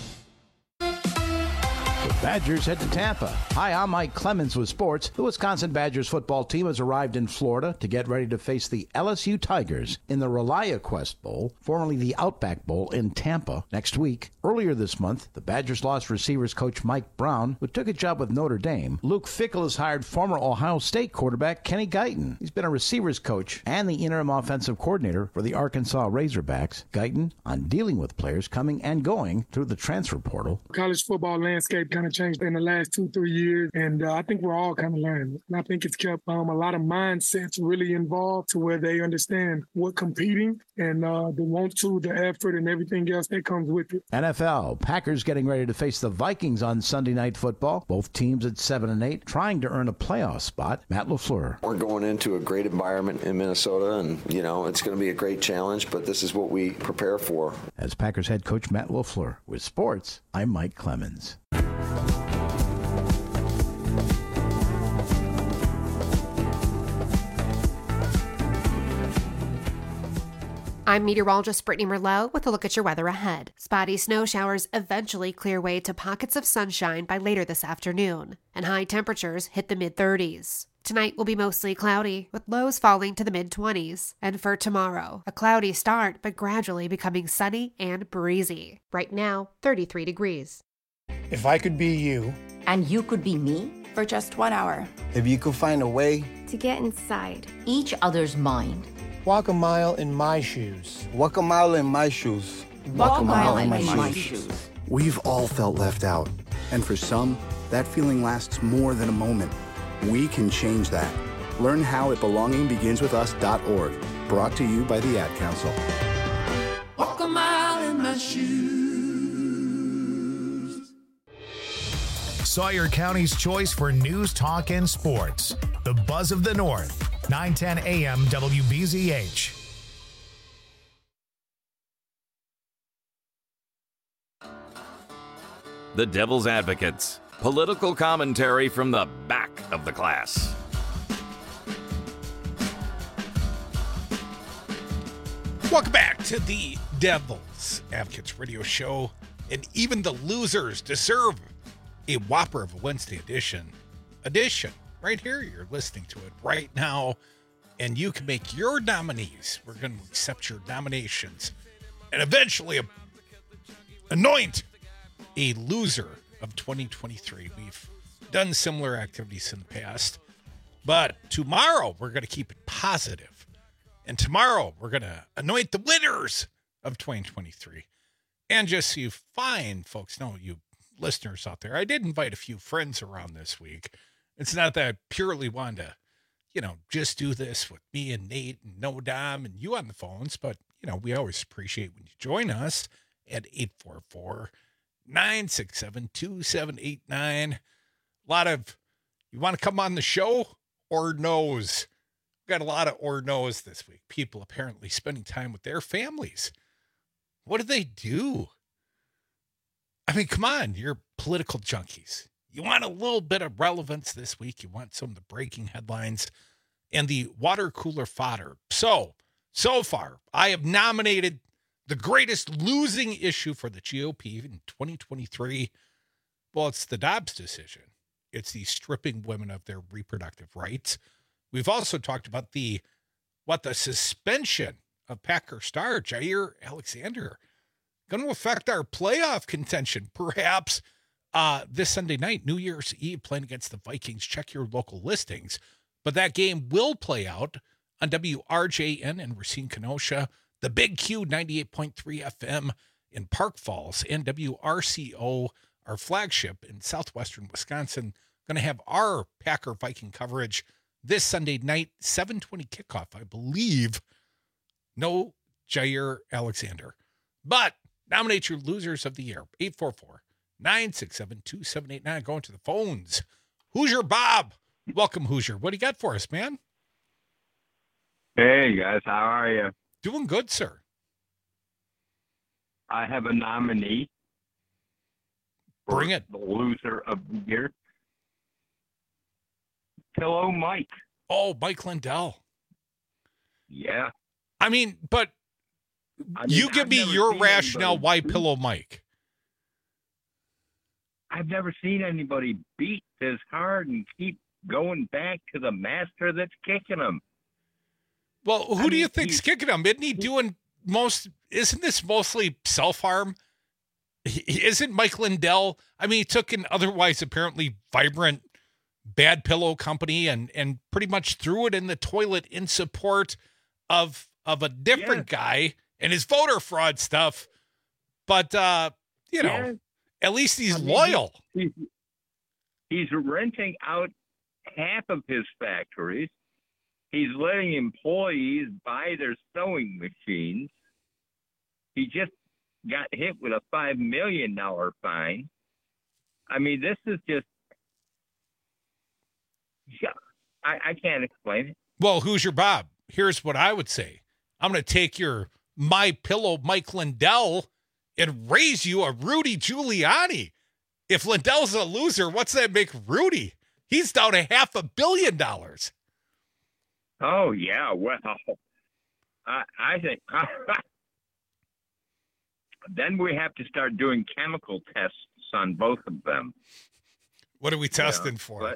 [SPEAKER 11] Badgers head to Tampa. Hi, I'm Mike Clemens with sports. The Wisconsin Badgers football team has arrived in Florida to get ready to face the LSU Tigers in the ReliaQuest Bowl, formerly the Outback Bowl, in Tampa next week. Earlier this month, the Badgers lost receivers coach Mike Brown, who took a job with Notre Dame. Luke Fickell has hired former Ohio State quarterback Kenny Guyton. He's been a receivers coach and the interim offensive coordinator for the Arkansas Razorbacks. Guyton on dealing with players coming and going through the transfer portal.
[SPEAKER 12] College football landscape kind of changed in the last 2-3 years, and I think we're all kind of learning. And I think it's kept a lot of mindsets really involved to where they understand what competing and the want to, the effort, and everything else that comes with it.
[SPEAKER 11] NFL, Packers getting ready to face the Vikings on Sunday Night Football. Both teams at 7-8, trying to earn a playoff spot. Matt LaFleur.
[SPEAKER 13] We're going into a great environment in Minnesota, and, it's going to be a great challenge, but this is what we prepare for.
[SPEAKER 11] As Packers head coach Matt LaFleur. With sports, I'm Mike Clemens.
[SPEAKER 10] I'm meteorologist Brittany Merlot with a look at your weather ahead. Spotty snow showers eventually clear way to pockets of sunshine by later this afternoon, and high temperatures hit the mid-30s. Tonight will be mostly cloudy, with lows falling to the mid-20s. And for tomorrow, a cloudy start, but gradually becoming sunny and breezy. Right now, 33 degrees.
[SPEAKER 25] If I could be you.
[SPEAKER 26] And you could be me?
[SPEAKER 27] For just 1 hour.
[SPEAKER 25] If you could find a way.
[SPEAKER 27] To get inside.
[SPEAKER 26] Each other's mind.
[SPEAKER 25] Walk a mile in my shoes. Walk a mile in my shoes.
[SPEAKER 26] Walk a mile in my shoes.
[SPEAKER 28] We've all felt left out. And for some, that feeling lasts more than a moment. We can change that. Learn how at belongingbeginswithus.org. Brought to you by the Ad Council.
[SPEAKER 16] Walk a mile in my shoes.
[SPEAKER 1] Sawyer County's choice for news, talk, and sports. The Buzz of the North. 9:10 a.m. WBZH.
[SPEAKER 29] The Devil's Advocates. Political commentary from the back of the class.
[SPEAKER 18] Welcome back to the Devil's Advocates radio show. And even the losers deserve a whopper of a Wednesday edition. Right here, you're listening to it right now. and you can make your nominees. We're going to accept your nominations and eventually anoint a loser of 2023. We've done similar activities in the past, but tomorrow we're going to keep it positive. And tomorrow we're going to anoint the winners of 2023. And just so you fine folks know, you listeners out there, I did invite a few friends around this week. It's not that I purely wanted to, just do this with me and Nate and No Dom and you on the phones, but, we always appreciate when you join us at 844-967-2789. A lot of, you want to come on the show or no's? We've got a lot of or no's this week. People apparently spending time with their families. What do they do? I mean, come on, you're political junkies. You want a little bit of relevance this week. You want some of the breaking headlines and the water cooler fodder. So far, I have nominated the greatest losing issue for the GOP in 2023. Well, it's the Dobbs decision. It's the stripping women of their reproductive rights. We've also talked about the suspension of Packer star Jair Alexander going to affect our playoff contention, perhaps this Sunday night, New Year's Eve, playing against the Vikings. Check your local listings. But that game will play out on WRJN in Racine, Kenosha, the Big Q 98.3 FM in Park Falls, and WRCO, our flagship in southwestern Wisconsin, going to have our Packer Viking coverage this Sunday night, 7:20 kickoff, I believe. No Jair Alexander. But nominate your losers of the year. 844-967-2789. Going to the phones. Hoosier Bob. Welcome, Hoosier. What do you got for us, man?
[SPEAKER 3] Hey, guys. How are you?
[SPEAKER 18] Doing good, sir.
[SPEAKER 3] I have a nominee.
[SPEAKER 18] Bring it.
[SPEAKER 3] The loser of the year. Pillow Mike.
[SPEAKER 18] Oh, Mike Lindell.
[SPEAKER 3] Yeah.
[SPEAKER 18] I mean, but you give me your rationale why Pillow Mike.
[SPEAKER 3] I've never seen anybody beat this hard and keep going back to the master that's kicking him.
[SPEAKER 18] Well, who do you think's kicking him? Isn't this mostly self-harm? Isn't Mike Lindell? I mean, he took an otherwise apparently vibrant bad pillow company and pretty much threw it in the toilet in support of a different guy and his voter fraud stuff. But, at least he's loyal.
[SPEAKER 3] He's renting out half of his factories. He's letting employees buy their sewing machines. He just got hit with a $5 million fine. I mean, this is just, I can't explain it.
[SPEAKER 18] Well, Hoosier Bob, here's what I would say. I'm going to take your My Pillow Mike Lindell and raise you a Rudy Giuliani. If Lindell's a loser, what's that make Rudy? He's down to $500 million.
[SPEAKER 3] Oh, yeah. Well, I think then we have to start doing chemical tests on both of them.
[SPEAKER 18] What are we testing for?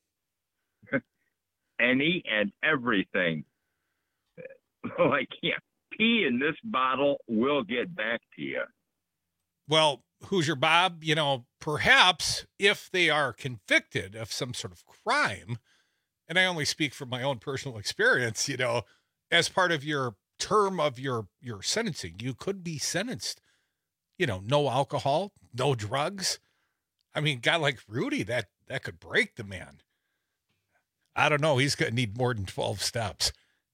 [SPEAKER 3] Any and everything. Like, pee in this bottle will get back to you.
[SPEAKER 18] Well, Hoosier Bob, perhaps if they are convicted of some sort of crime, and I only speak from my own personal experience, as part of your term of your sentencing, you could be sentenced, no alcohol, no drugs. I mean, a guy like Rudy, that could break the man. I don't know. He's going to need more than 12 steps.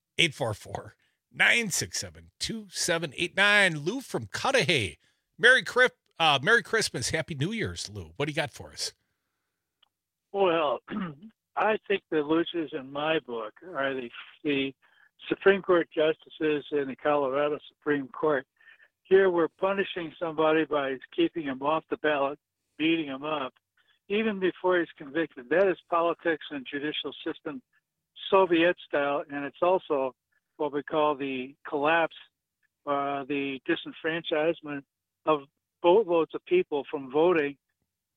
[SPEAKER 18] 844-967-2789. Lou from Cudahy. Merry Christmas. Happy New Year's, Lou. What do you got for us?
[SPEAKER 8] Well, I think the losers in my book are the Supreme Court justices in the Colorado Supreme Court. Here we're punishing somebody by keeping him off the ballot, beating him up, even before he's convicted. That is politics and judicial system, Soviet style, and it's also what we call the collapse, the disenfranchisement of boatloads of people from voting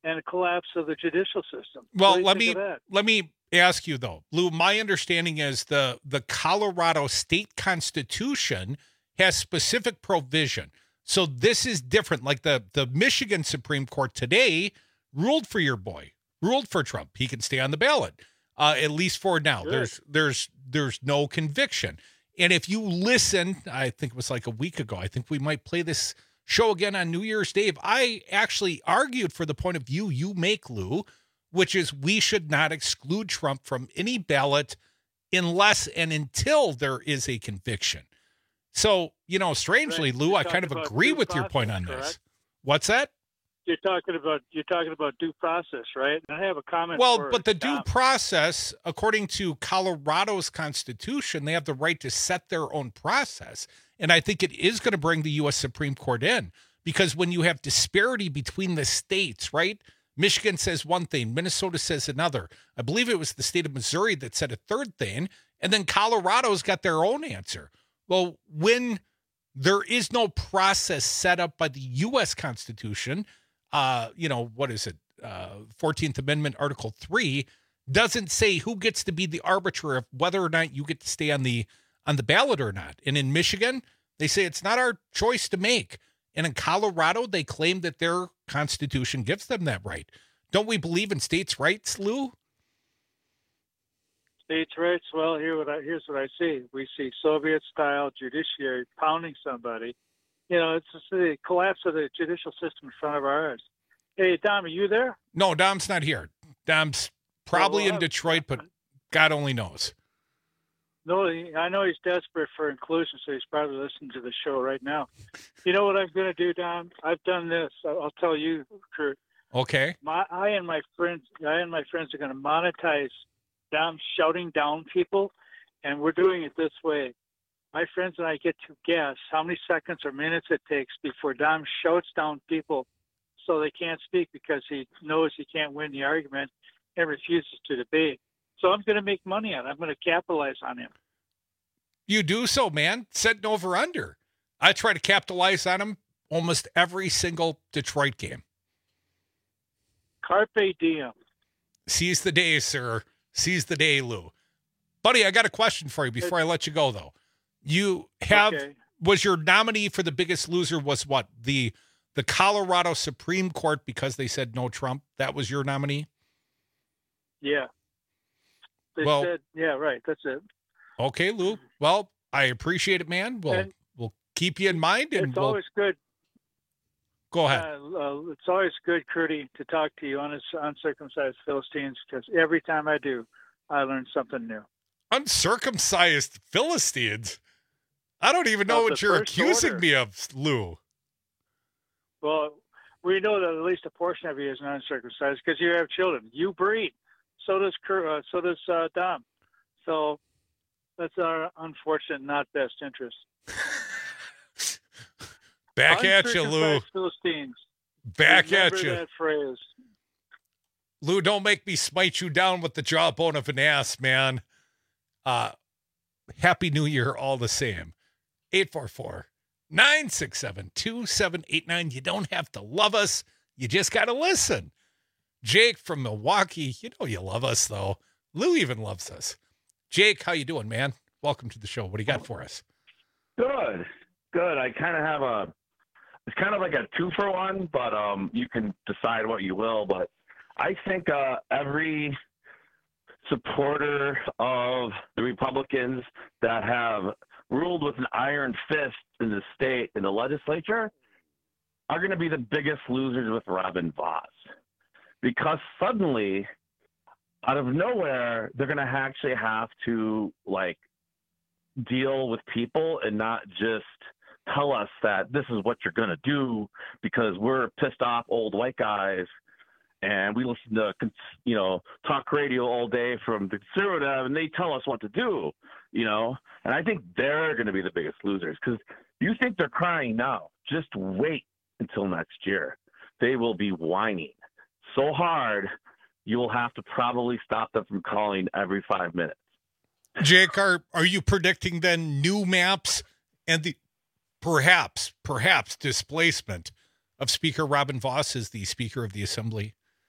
[SPEAKER 8] and a collapse of the judicial system.
[SPEAKER 18] Well, let me ask you though, Lou. My understanding is the Colorado state constitution has specific provision. So this is different. Like the Michigan Supreme Court today ruled for your boy, ruled for Trump. He can stay on the ballot, at least for now.
[SPEAKER 8] Good.
[SPEAKER 18] There's no conviction. And if you listen, I think it was like a week ago, I think we might play this show again on New Year's Day. I actually argued for the point of view you make, Lou, which is we should not exclude Trump from any ballot unless and until there is a conviction. So, strangely, Lou, I kind of agree with your point on this. What's that?
[SPEAKER 8] You're talking about due process, right? And I have a comment.
[SPEAKER 18] Well, but the due process, according to Colorado's constitution, they have the right to set their own process. And I think it is going to bring the U.S. Supreme Court in, because when you have disparity between the states, right? Michigan says one thing, Minnesota says another. I believe it was the state of Missouri that said a third thing, and then Colorado's got their own answer. Well, when there is no process set up by the U.S. Constitution, what is it? 14th Amendment, Article 3, doesn't say who gets to be the arbiter of whether or not you get to stay on the ballot or not. And in Michigan, they say it's not our choice to make. And in Colorado, they claim that their constitution gives them that right. Don't we believe in states' rights, Lou?
[SPEAKER 8] States' rights? Well, here's what I see. We see Soviet-style judiciary pounding somebody. It's just the collapse of the judicial system in front of our eyes. Hey, Dom, are you there?
[SPEAKER 18] No, Dom's not here. Dom's probably in Detroit, but God only knows.
[SPEAKER 8] No, I know he's desperate for inclusion, so he's probably listening to the show right now. You know what I'm going to do, Dom? I've done this. I'll tell you, Kurt.
[SPEAKER 18] Okay.
[SPEAKER 8] I and my friends are going to monetize Dom shouting down people, and we're doing it this way. My friends and I get to guess how many seconds or minutes it takes before Dom shouts down people so they can't speak because he knows he can't win the argument and refuses to debate. So I'm going to make money on it. I'm going to capitalize on him.
[SPEAKER 18] You do so, man. Set an over-under. I try to capitalize on him almost every single Detroit game.
[SPEAKER 8] Carpe diem.
[SPEAKER 18] Seize the day, sir. Seize the day, Lou. Buddy, I got a question for you before I let you go, though. You have, was your nominee for the biggest loser was what? The Colorado Supreme Court because they said no Trump? That was your nominee?
[SPEAKER 8] Yeah. They said, yeah, right. That's it.
[SPEAKER 18] Okay, Lou. Well, I appreciate it, man. We'll keep you in mind. And
[SPEAKER 8] it's always good.
[SPEAKER 18] Go ahead.
[SPEAKER 8] It's always good, Curdy, to talk to you on Uncircumcised Philistines, because every time I do, I learn something new.
[SPEAKER 18] Uncircumcised Philistines? I don't even know what you're accusing me of, Lou.
[SPEAKER 8] Well, we know that at least a portion of you is uncircumcised because you have children. You breed. So does Dom. So that's our unfortunate, not best interest.
[SPEAKER 18] Back at you, Lou.
[SPEAKER 8] Philistines.
[SPEAKER 18] Back at you.
[SPEAKER 8] That phrase.
[SPEAKER 18] Lou, don't make me smite you down with the jawbone of an ass, man. Happy New Year all the same. 844-967-2789. You don't have to love us. You just got to listen. Jake from Milwaukee, you know you love us, though. Lou even loves us. Jake, how you doing, man? Welcome to the show. What do you got for us?
[SPEAKER 7] Good. I kind of have it's kind of like a 2-for-1, but you can decide what you will. But I think every supporter of the Republicans that have ruled with an iron fist in the state, in the legislature, are going to be the biggest losers with Robin Vos. Because suddenly, out of nowhere, they're going to actually have to, deal with people and not just tell us that this is what you're going to do because we're pissed off old white guys and we listen to, talk radio all day from the conservative and they tell us what to do, And I think they're going to be the biggest losers because you think they're crying now. Just wait until next year. They will be whining so hard you will have to probably stop them from calling every 5 minutes.
[SPEAKER 18] Jake, are you predicting then new maps and the perhaps displacement of Speaker Robin Vos as the Speaker of the Assembly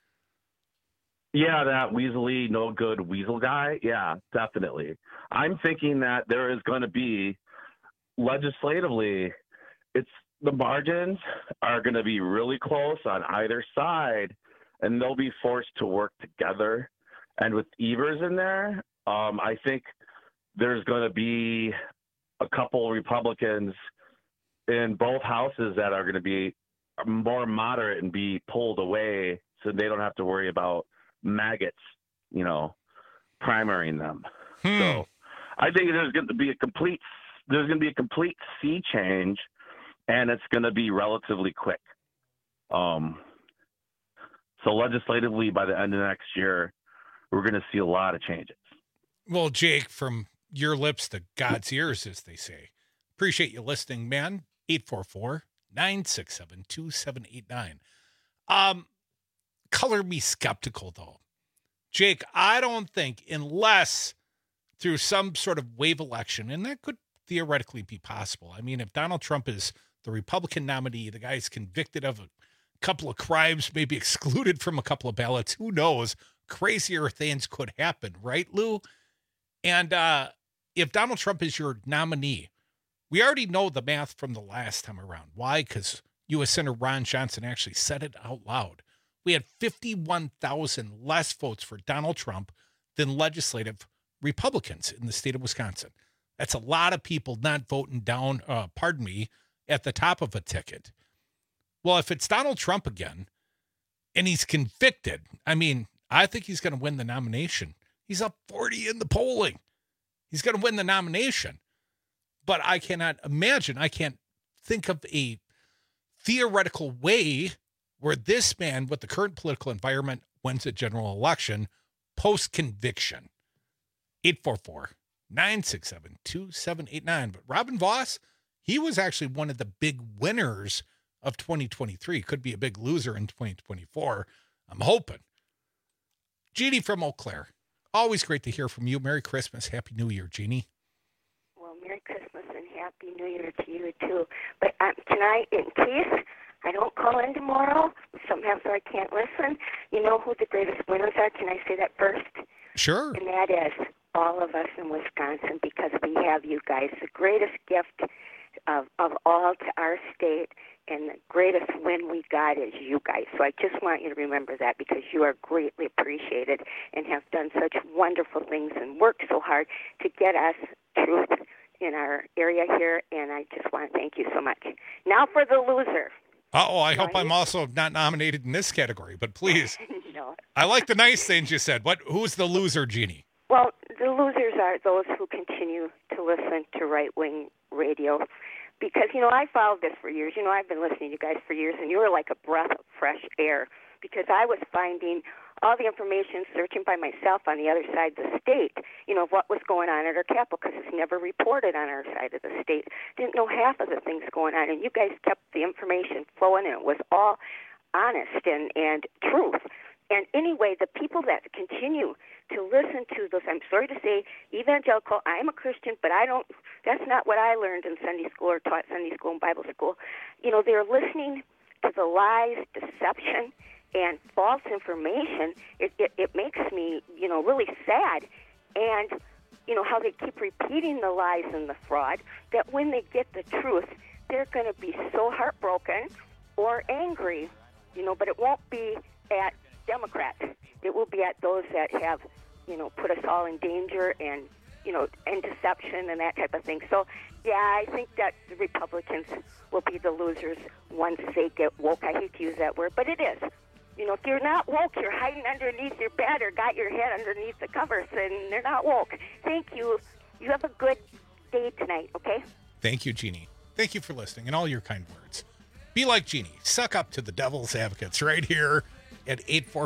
[SPEAKER 7] Yeah, that weaselly, no good weasel guy. Yeah, definitely. I'm thinking that there is going to be legislatively, the margins are going to be really close on either side, and they'll be forced to work together. And with Evers in there, I think there's going to be a couple Republicans in both houses that are going to be more moderate and be pulled away so they don't have to worry about maggots, primarying them. So I think there's going to be a complete sea change, and it's going to be relatively quick. So legislatively, by the end of next year, we're going to see a lot of changes.
[SPEAKER 18] Well, Jake, from your lips to God's ears, as they say. Appreciate you listening, man. 844-967-2789. Color me skeptical, though. Jake, I don't think, unless through some sort of wave election, and that could theoretically be possible. I mean, if Donald Trump is the Republican nominee, the guy's convicted of a couple of crimes, maybe excluded from a couple of ballots, who knows? Crazier things could happen, right, Lou? And if Donald Trump is your nominee, we already know the math from the last time around. Why? Because U.S. Senator Ron Johnson actually said it out loud. We had 51,000 less votes for Donald Trump than legislative Republicans in the state of Wisconsin. That's a lot of people not voting down, at the top of a ticket. Well, if it's Donald Trump again and he's convicted, I mean, I think he's going to win the nomination. He's up 40 in the polling. He's going to win the nomination. But I cannot imagine, I can't think of a theoretical way where this man with the current political environment wins a general election post-conviction. 844-967-2789. But Robin Voss, he was actually one of the big winners of 2023. Could be a big loser in 2024. I'm hoping. Jeannie from Eau Claire. Always great to hear from you. Merry Christmas. Happy New Year, Jeannie.
[SPEAKER 2] Well, Merry Christmas and Happy New Year to you, too. But tonight, in case I don't call in tomorrow, somehow so I can't listen, you know who the greatest winners are? Can I say that first?
[SPEAKER 18] Sure.
[SPEAKER 2] And that is all of us in Wisconsin, because we have you guys. The greatest gift of all to our state, and the greatest win we got is you guys. So I just want you to remember that, because you are greatly appreciated and have done such wonderful things and worked so hard to get us truth in our area here, and I just want to thank you so much. Now for the loser.
[SPEAKER 18] I hope I'm also not nominated in this category, but please.
[SPEAKER 2] No.
[SPEAKER 18] I like the nice things you said. Who's the loser, Jeannie?
[SPEAKER 2] Well, the losers are those who continue to listen to right-wing radio, because, I followed this for years. I've been listening to you guys for years, and you were like a breath of fresh air, because I was finding all the information, searching by myself on the other side of the state, of what was going on at our capital, because it's never reported on our side of the state. Didn't know half of the things going on, and you guys kept the information flowing, and it was all honest and truth. And anyway, the people that continue to listen to those, I'm sorry to say, evangelical, I'm a Christian, but that's not what I learned in Sunday school or taught Sunday school and Bible school. They're listening to the lies, deception, and false information. It makes me, really sad. And, how they keep repeating the lies and the fraud, that when they get the truth, they're going to be so heartbroken or angry, but it won't be at Democrats. It will be at those that have, put us all in danger and, and deception and that type of thing. So, yeah, I think that the Republicans will be the losers once they get woke. I hate to use that word, but it is. If you're not woke, you're hiding underneath your bed or got your head underneath the covers, and they're not woke. Thank you. You have a good day tonight, okay?
[SPEAKER 18] Thank you, Jeannie. Thank you for listening and all your kind words. Be like Jeannie. Suck up to the devil's advocates right here at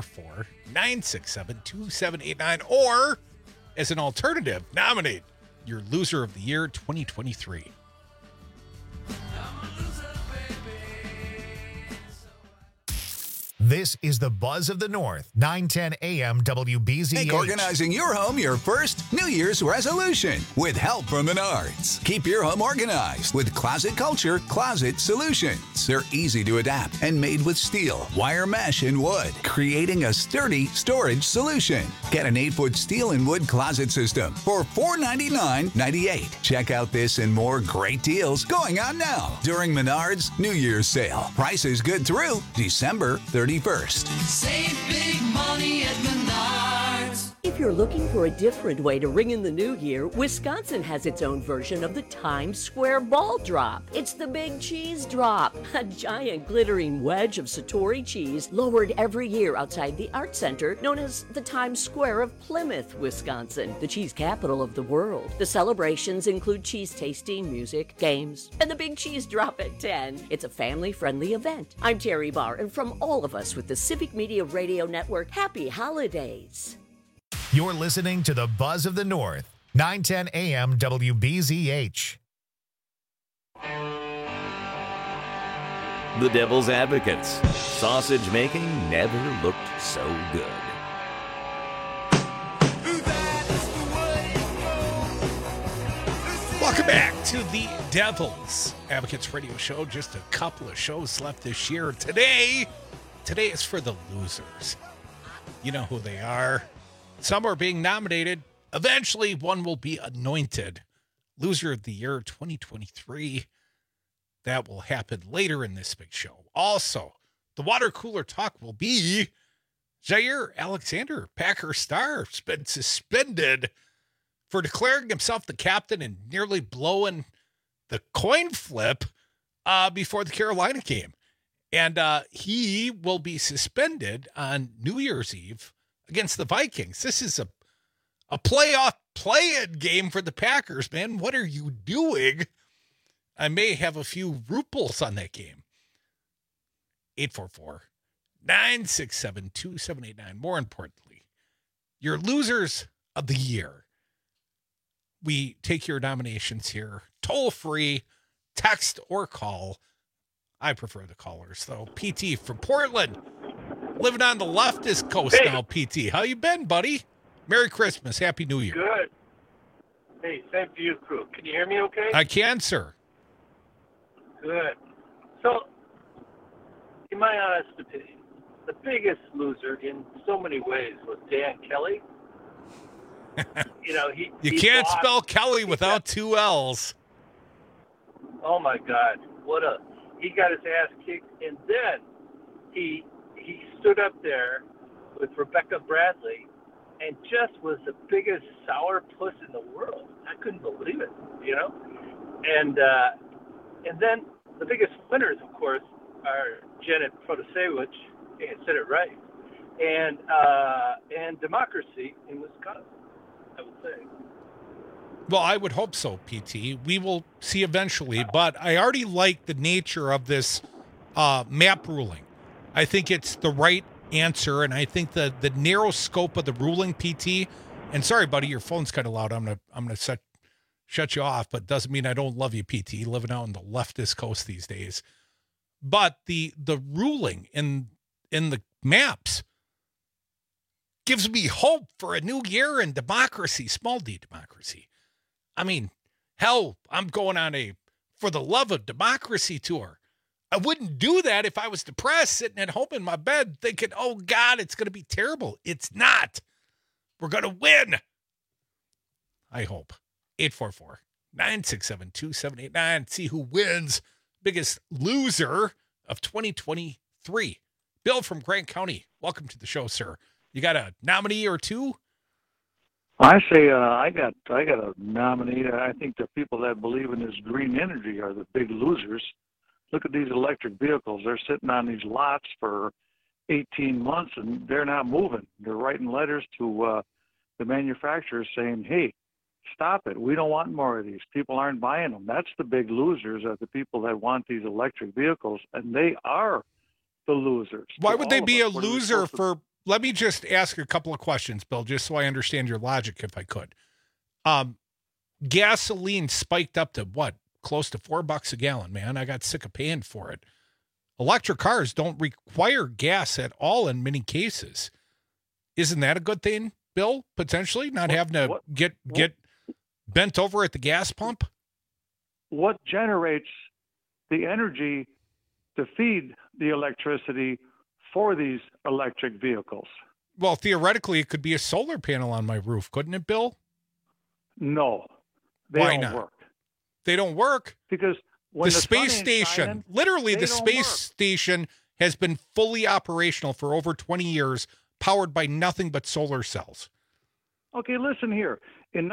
[SPEAKER 18] 844-967-2789, or as an alternative, nominate your loser of the year 2023.
[SPEAKER 1] This is the Buzz of the North, 910 AM WBZH.
[SPEAKER 4] Make organizing your home your first New Year's resolution with help from Menards. Keep your home organized with Closet Culture Closet Solutions. They're easy to adapt and made with steel, wire mesh, and wood, creating a sturdy storage solution. Get an 8-foot steel and wood closet system for $499.98. Check out this and more great deals going on now during Menards New Year's sale. Prices good through December 31st.
[SPEAKER 16] Save big money at Menards.
[SPEAKER 9] If you're looking for a different way to ring in the new year, Wisconsin has its own version of the Times Square Ball Drop. It's the Big Cheese Drop, a giant glittering wedge of Satori cheese lowered every year outside the Art Center, known as the Times Square of Plymouth, Wisconsin, the cheese capital of the world. The celebrations include cheese tasting, music, games, and the Big Cheese Drop at 10. It's a family-friendly event. I'm Terry Barr, and from all of us with the Civic Media Radio Network, happy holidays.
[SPEAKER 1] You're listening to the Buzz of the North, 910 AM WBZH.
[SPEAKER 29] The Devil's Advocates. Sausage making never looked so good.
[SPEAKER 18] Welcome back to the Devil's Advocates Radio Show. Just a couple of shows left this year. Today is for the losers. You know who they are. Some are being nominated. Eventually, one will be anointed Loser of the Year 2023. That will happen later in this big show. Also, the water cooler talk will be Jair Alexander, Packer star, has been suspended for declaring himself the captain and nearly blowing the coin flip before the Carolina game. And he will be suspended on New Year's Eve against the Vikings. This is a playoff play-in game for the Packers, man. What are you doing? I may have a few ruples on that game. 844-967-2789. More importantly, your losers of the year. We take your nominations here. Toll-free, text or call. I prefer the callers, though. PT from Portland. Living on the leftist coast now, PT. How you been, buddy? Merry Christmas. Happy New Year.
[SPEAKER 8] Good. Hey, same to you, crew. Can you hear me okay?
[SPEAKER 18] I can, sir.
[SPEAKER 8] Good. So, in my honest opinion, the biggest loser in so many ways was Dan Kelly.
[SPEAKER 18] You can't spell Kelly without two L's.
[SPEAKER 8] Oh, my God. He got his ass kicked, and then he stood up there with Rebecca Bradley and just was the biggest sourpuss in the world. I couldn't believe it, And then the biggest winners, of course, are Janet Protasevich, I said it right, and democracy in Wisconsin, I would say.
[SPEAKER 18] Well, I would hope so, PT. We will see eventually, but I already like the nature of this map ruling. I think it's the right answer, and I think the narrow scope of the ruling, PT, and sorry, buddy, your phone's kind of loud. I'm gonna shut you off, but doesn't mean I don't love you, PT, living out on the leftist coast these days. But the ruling in the maps gives me hope for a new year in democracy, small d democracy. I mean, hell, I'm going on a For the Love of Democracy tour. I wouldn't do that if I was depressed, sitting at home in my bed thinking, oh, God, it's going to be terrible. It's not. We're going to win. I hope. 844-967-2789. See who wins. Biggest loser of 2023. Bill from Grant County. Welcome to the show, sir. You got a nominee or two?
[SPEAKER 14] I say I got a nominee. I think the people that believe in this green energy are the big losers. Look at these electric vehicles. They're sitting on these lots for 18 months, and they're not moving. They're writing letters to the manufacturers saying, hey, stop it. We don't want more of these. People aren't buying them. That's the big losers are the people that want these electric vehicles, and they are the losers.
[SPEAKER 18] Why would they be a loser for... Let me just ask a couple of questions, Bill, just so I understand your logic, if I could. Gasoline spiked up to what? Close to $4 a gallon, man. I got sick of paying for it. Electric cars don't require gas at all in many cases. Isn't that a good thing, Bill, potentially? Not having to get bent over at the gas pump?
[SPEAKER 14] What generates the energy to feed the electricity for these electric vehicles?
[SPEAKER 18] Well, theoretically, it could be a solar panel on my roof, couldn't it, Bill?
[SPEAKER 14] No. They
[SPEAKER 18] Why
[SPEAKER 14] don't
[SPEAKER 18] not?
[SPEAKER 14] work.
[SPEAKER 18] They don't work?
[SPEAKER 14] Because when
[SPEAKER 18] the space station, literally the space station has been fully operational for over 20 years, powered by nothing but solar cells.
[SPEAKER 14] Okay, listen here. In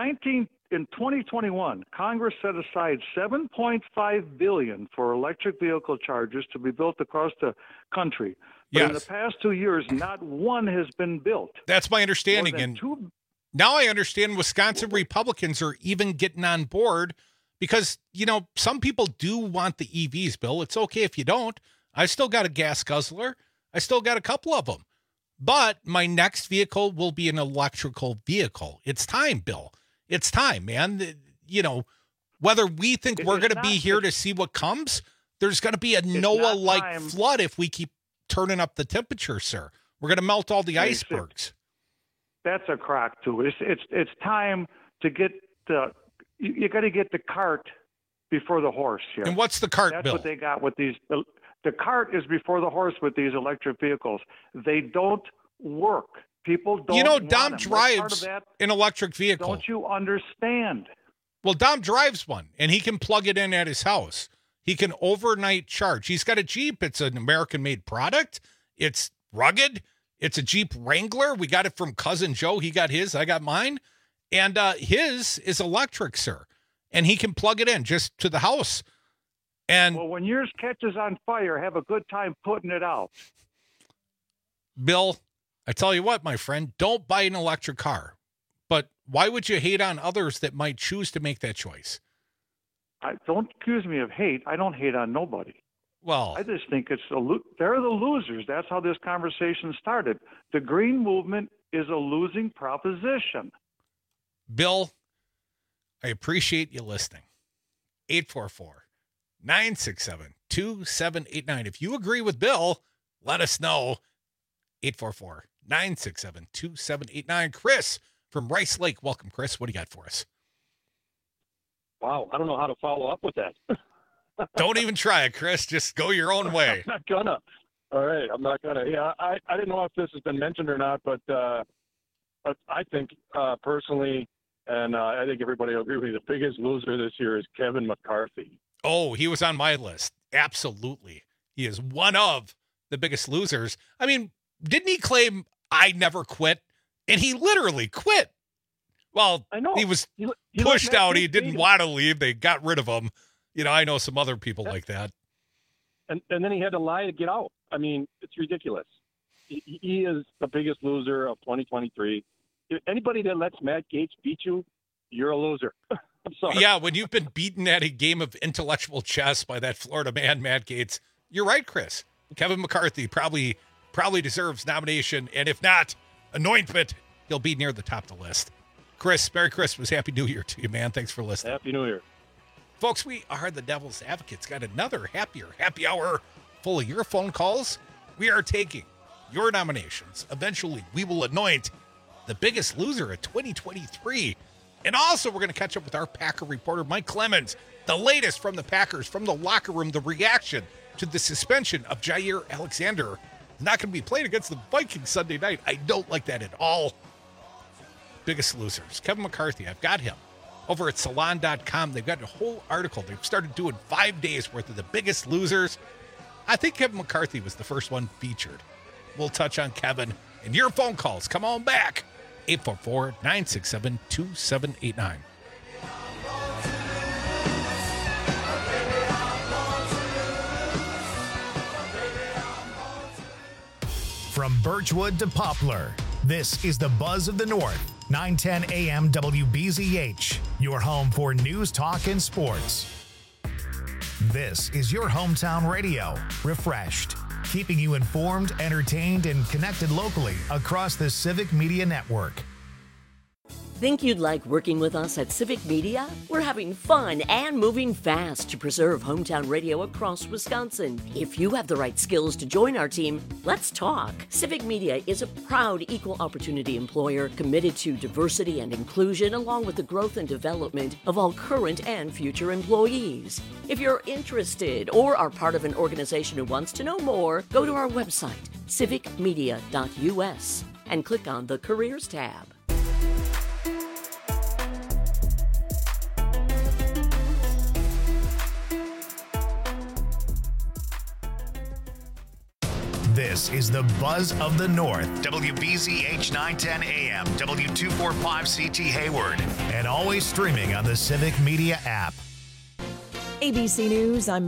[SPEAKER 14] 2021, Congress set aside $7.5 billion for electric vehicle chargers to be built across the country. But in the past 2 years, not one has been built.
[SPEAKER 18] That's my understanding. And now I understand Wisconsin Republicans are even getting on board because, you know, some people do want the EVs, Bill. It's okay if you don't. I still got a gas guzzler. I still got a couple of them. But my next vehicle will be an electrical vehicle. It's time, Bill. It's time, man. You know, whether we think we're going to be here to see what comes, there's going to be a Noah-like flood if we keep turning up the temperature, sir. We're going to melt all the icebergs.
[SPEAKER 14] That's a crock too. It's time to get you got to get the cart before the horse here.
[SPEAKER 18] And what's the cart,
[SPEAKER 14] That's
[SPEAKER 18] Bill?
[SPEAKER 14] what they got with these. The cart is before the horse with these electric vehicles. They don't work. People don't.
[SPEAKER 18] You know,
[SPEAKER 14] want
[SPEAKER 18] Dom
[SPEAKER 14] them.
[SPEAKER 18] drives an electric vehicle.
[SPEAKER 14] Don't you understand?
[SPEAKER 18] Well, Dom drives one, and he can plug it in at his house. He can overnight charge. He's got a Jeep. It's an American-made product. It's rugged. It's a Jeep Wrangler. We got it from Cousin Joe. He got his. I got mine. And his is electric, sir. And he can plug it in just to the house. And
[SPEAKER 14] well, when yours catches on fire, have a good time putting it out.
[SPEAKER 18] Bill, I tell you what, my friend, don't buy an electric car. But why would you hate on others that might choose to make that choice?
[SPEAKER 14] Don't accuse me of hate. I don't hate on nobody.
[SPEAKER 18] Well,
[SPEAKER 14] I just think they're the losers. That's how this conversation started. The green movement is a losing proposition.
[SPEAKER 18] Bill, I appreciate you listening. 844-967-2789. If you agree with Bill, let us know. 844-967-2789. Chris from Rice Lake. Welcome, Chris. What do you got for us?
[SPEAKER 5] Wow, I don't know how to follow up with that.
[SPEAKER 18] Don't even try it, Chris. Just go your own way.
[SPEAKER 5] I'm not gonna. All right, I'm not gonna. Yeah, I didn't know if this has been mentioned or not, but I think personally, and I think everybody will agree with me, the biggest loser this year is Kevin McCarthy.
[SPEAKER 18] Oh, he was on my list. Absolutely. He is one of the biggest losers. I mean, didn't he claim I never quit? And he literally quit. Well,
[SPEAKER 5] I know.
[SPEAKER 18] He was
[SPEAKER 5] he
[SPEAKER 18] pushed out. He didn't want to leave. They got rid of him. You know, I know some other people like that.
[SPEAKER 5] And then he had to lie to get out. I mean, it's ridiculous. He is the biggest loser of 2023. Anybody that lets Matt Gaetz beat you, you're a loser. I'm sorry.
[SPEAKER 18] Yeah, when you've been beaten at a game of intellectual chess by that Florida man, Matt Gaetz, you're right, Chris. Kevin McCarthy probably deserves nomination, and if not, anointment, he'll be near the top of the list. Chris, Merry Christmas. Happy New Year to you, man. Thanks for listening.
[SPEAKER 5] Happy New Year.
[SPEAKER 18] Folks, we are the Devil's Advocates. Got another happy hour full of your phone calls. We are taking your nominations. Eventually, we will anoint the biggest loser of 2023. And also, we're going to catch up with our Packer reporter, Mike Clemens. The latest from the Packers, from the locker room, the reaction to the suspension of Jair Alexander. Not going to be playing against the Vikings Sunday night. I don't like that at all. Biggest losers. Kevin McCarthy, I've got him. Over at salon.com, they've got a whole article. They've started doing 5 days worth of the biggest losers. I think Kevin McCarthy was the first one featured. We'll touch on Kevin and your phone calls. Come on back. 844-967-2789.
[SPEAKER 1] From Birchwood to Poplar, this is the Buzz of the North. 910 AM WBZH, your home for news, talk, and sports. This is your hometown radio, refreshed, keeping you informed, entertained, and connected locally across the Civic Media Network.
[SPEAKER 9] Think you'd like working with us at Civic Media? We're having fun and moving fast to preserve hometown radio across Wisconsin. If you have the right skills to join our team, let's talk. Civic Media is a proud equal opportunity employer committed to diversity and inclusion, along with the growth and development of all current and future employees. If you're interested or are part of an organization who wants to know more, go to our website, civicmedia.us, and click on the Careers tab.
[SPEAKER 1] This is the Buzz of the North, WBZH 910 AM, W245CT Hayward, and always streaming on the Civic Media app.
[SPEAKER 6] ABC News, I'm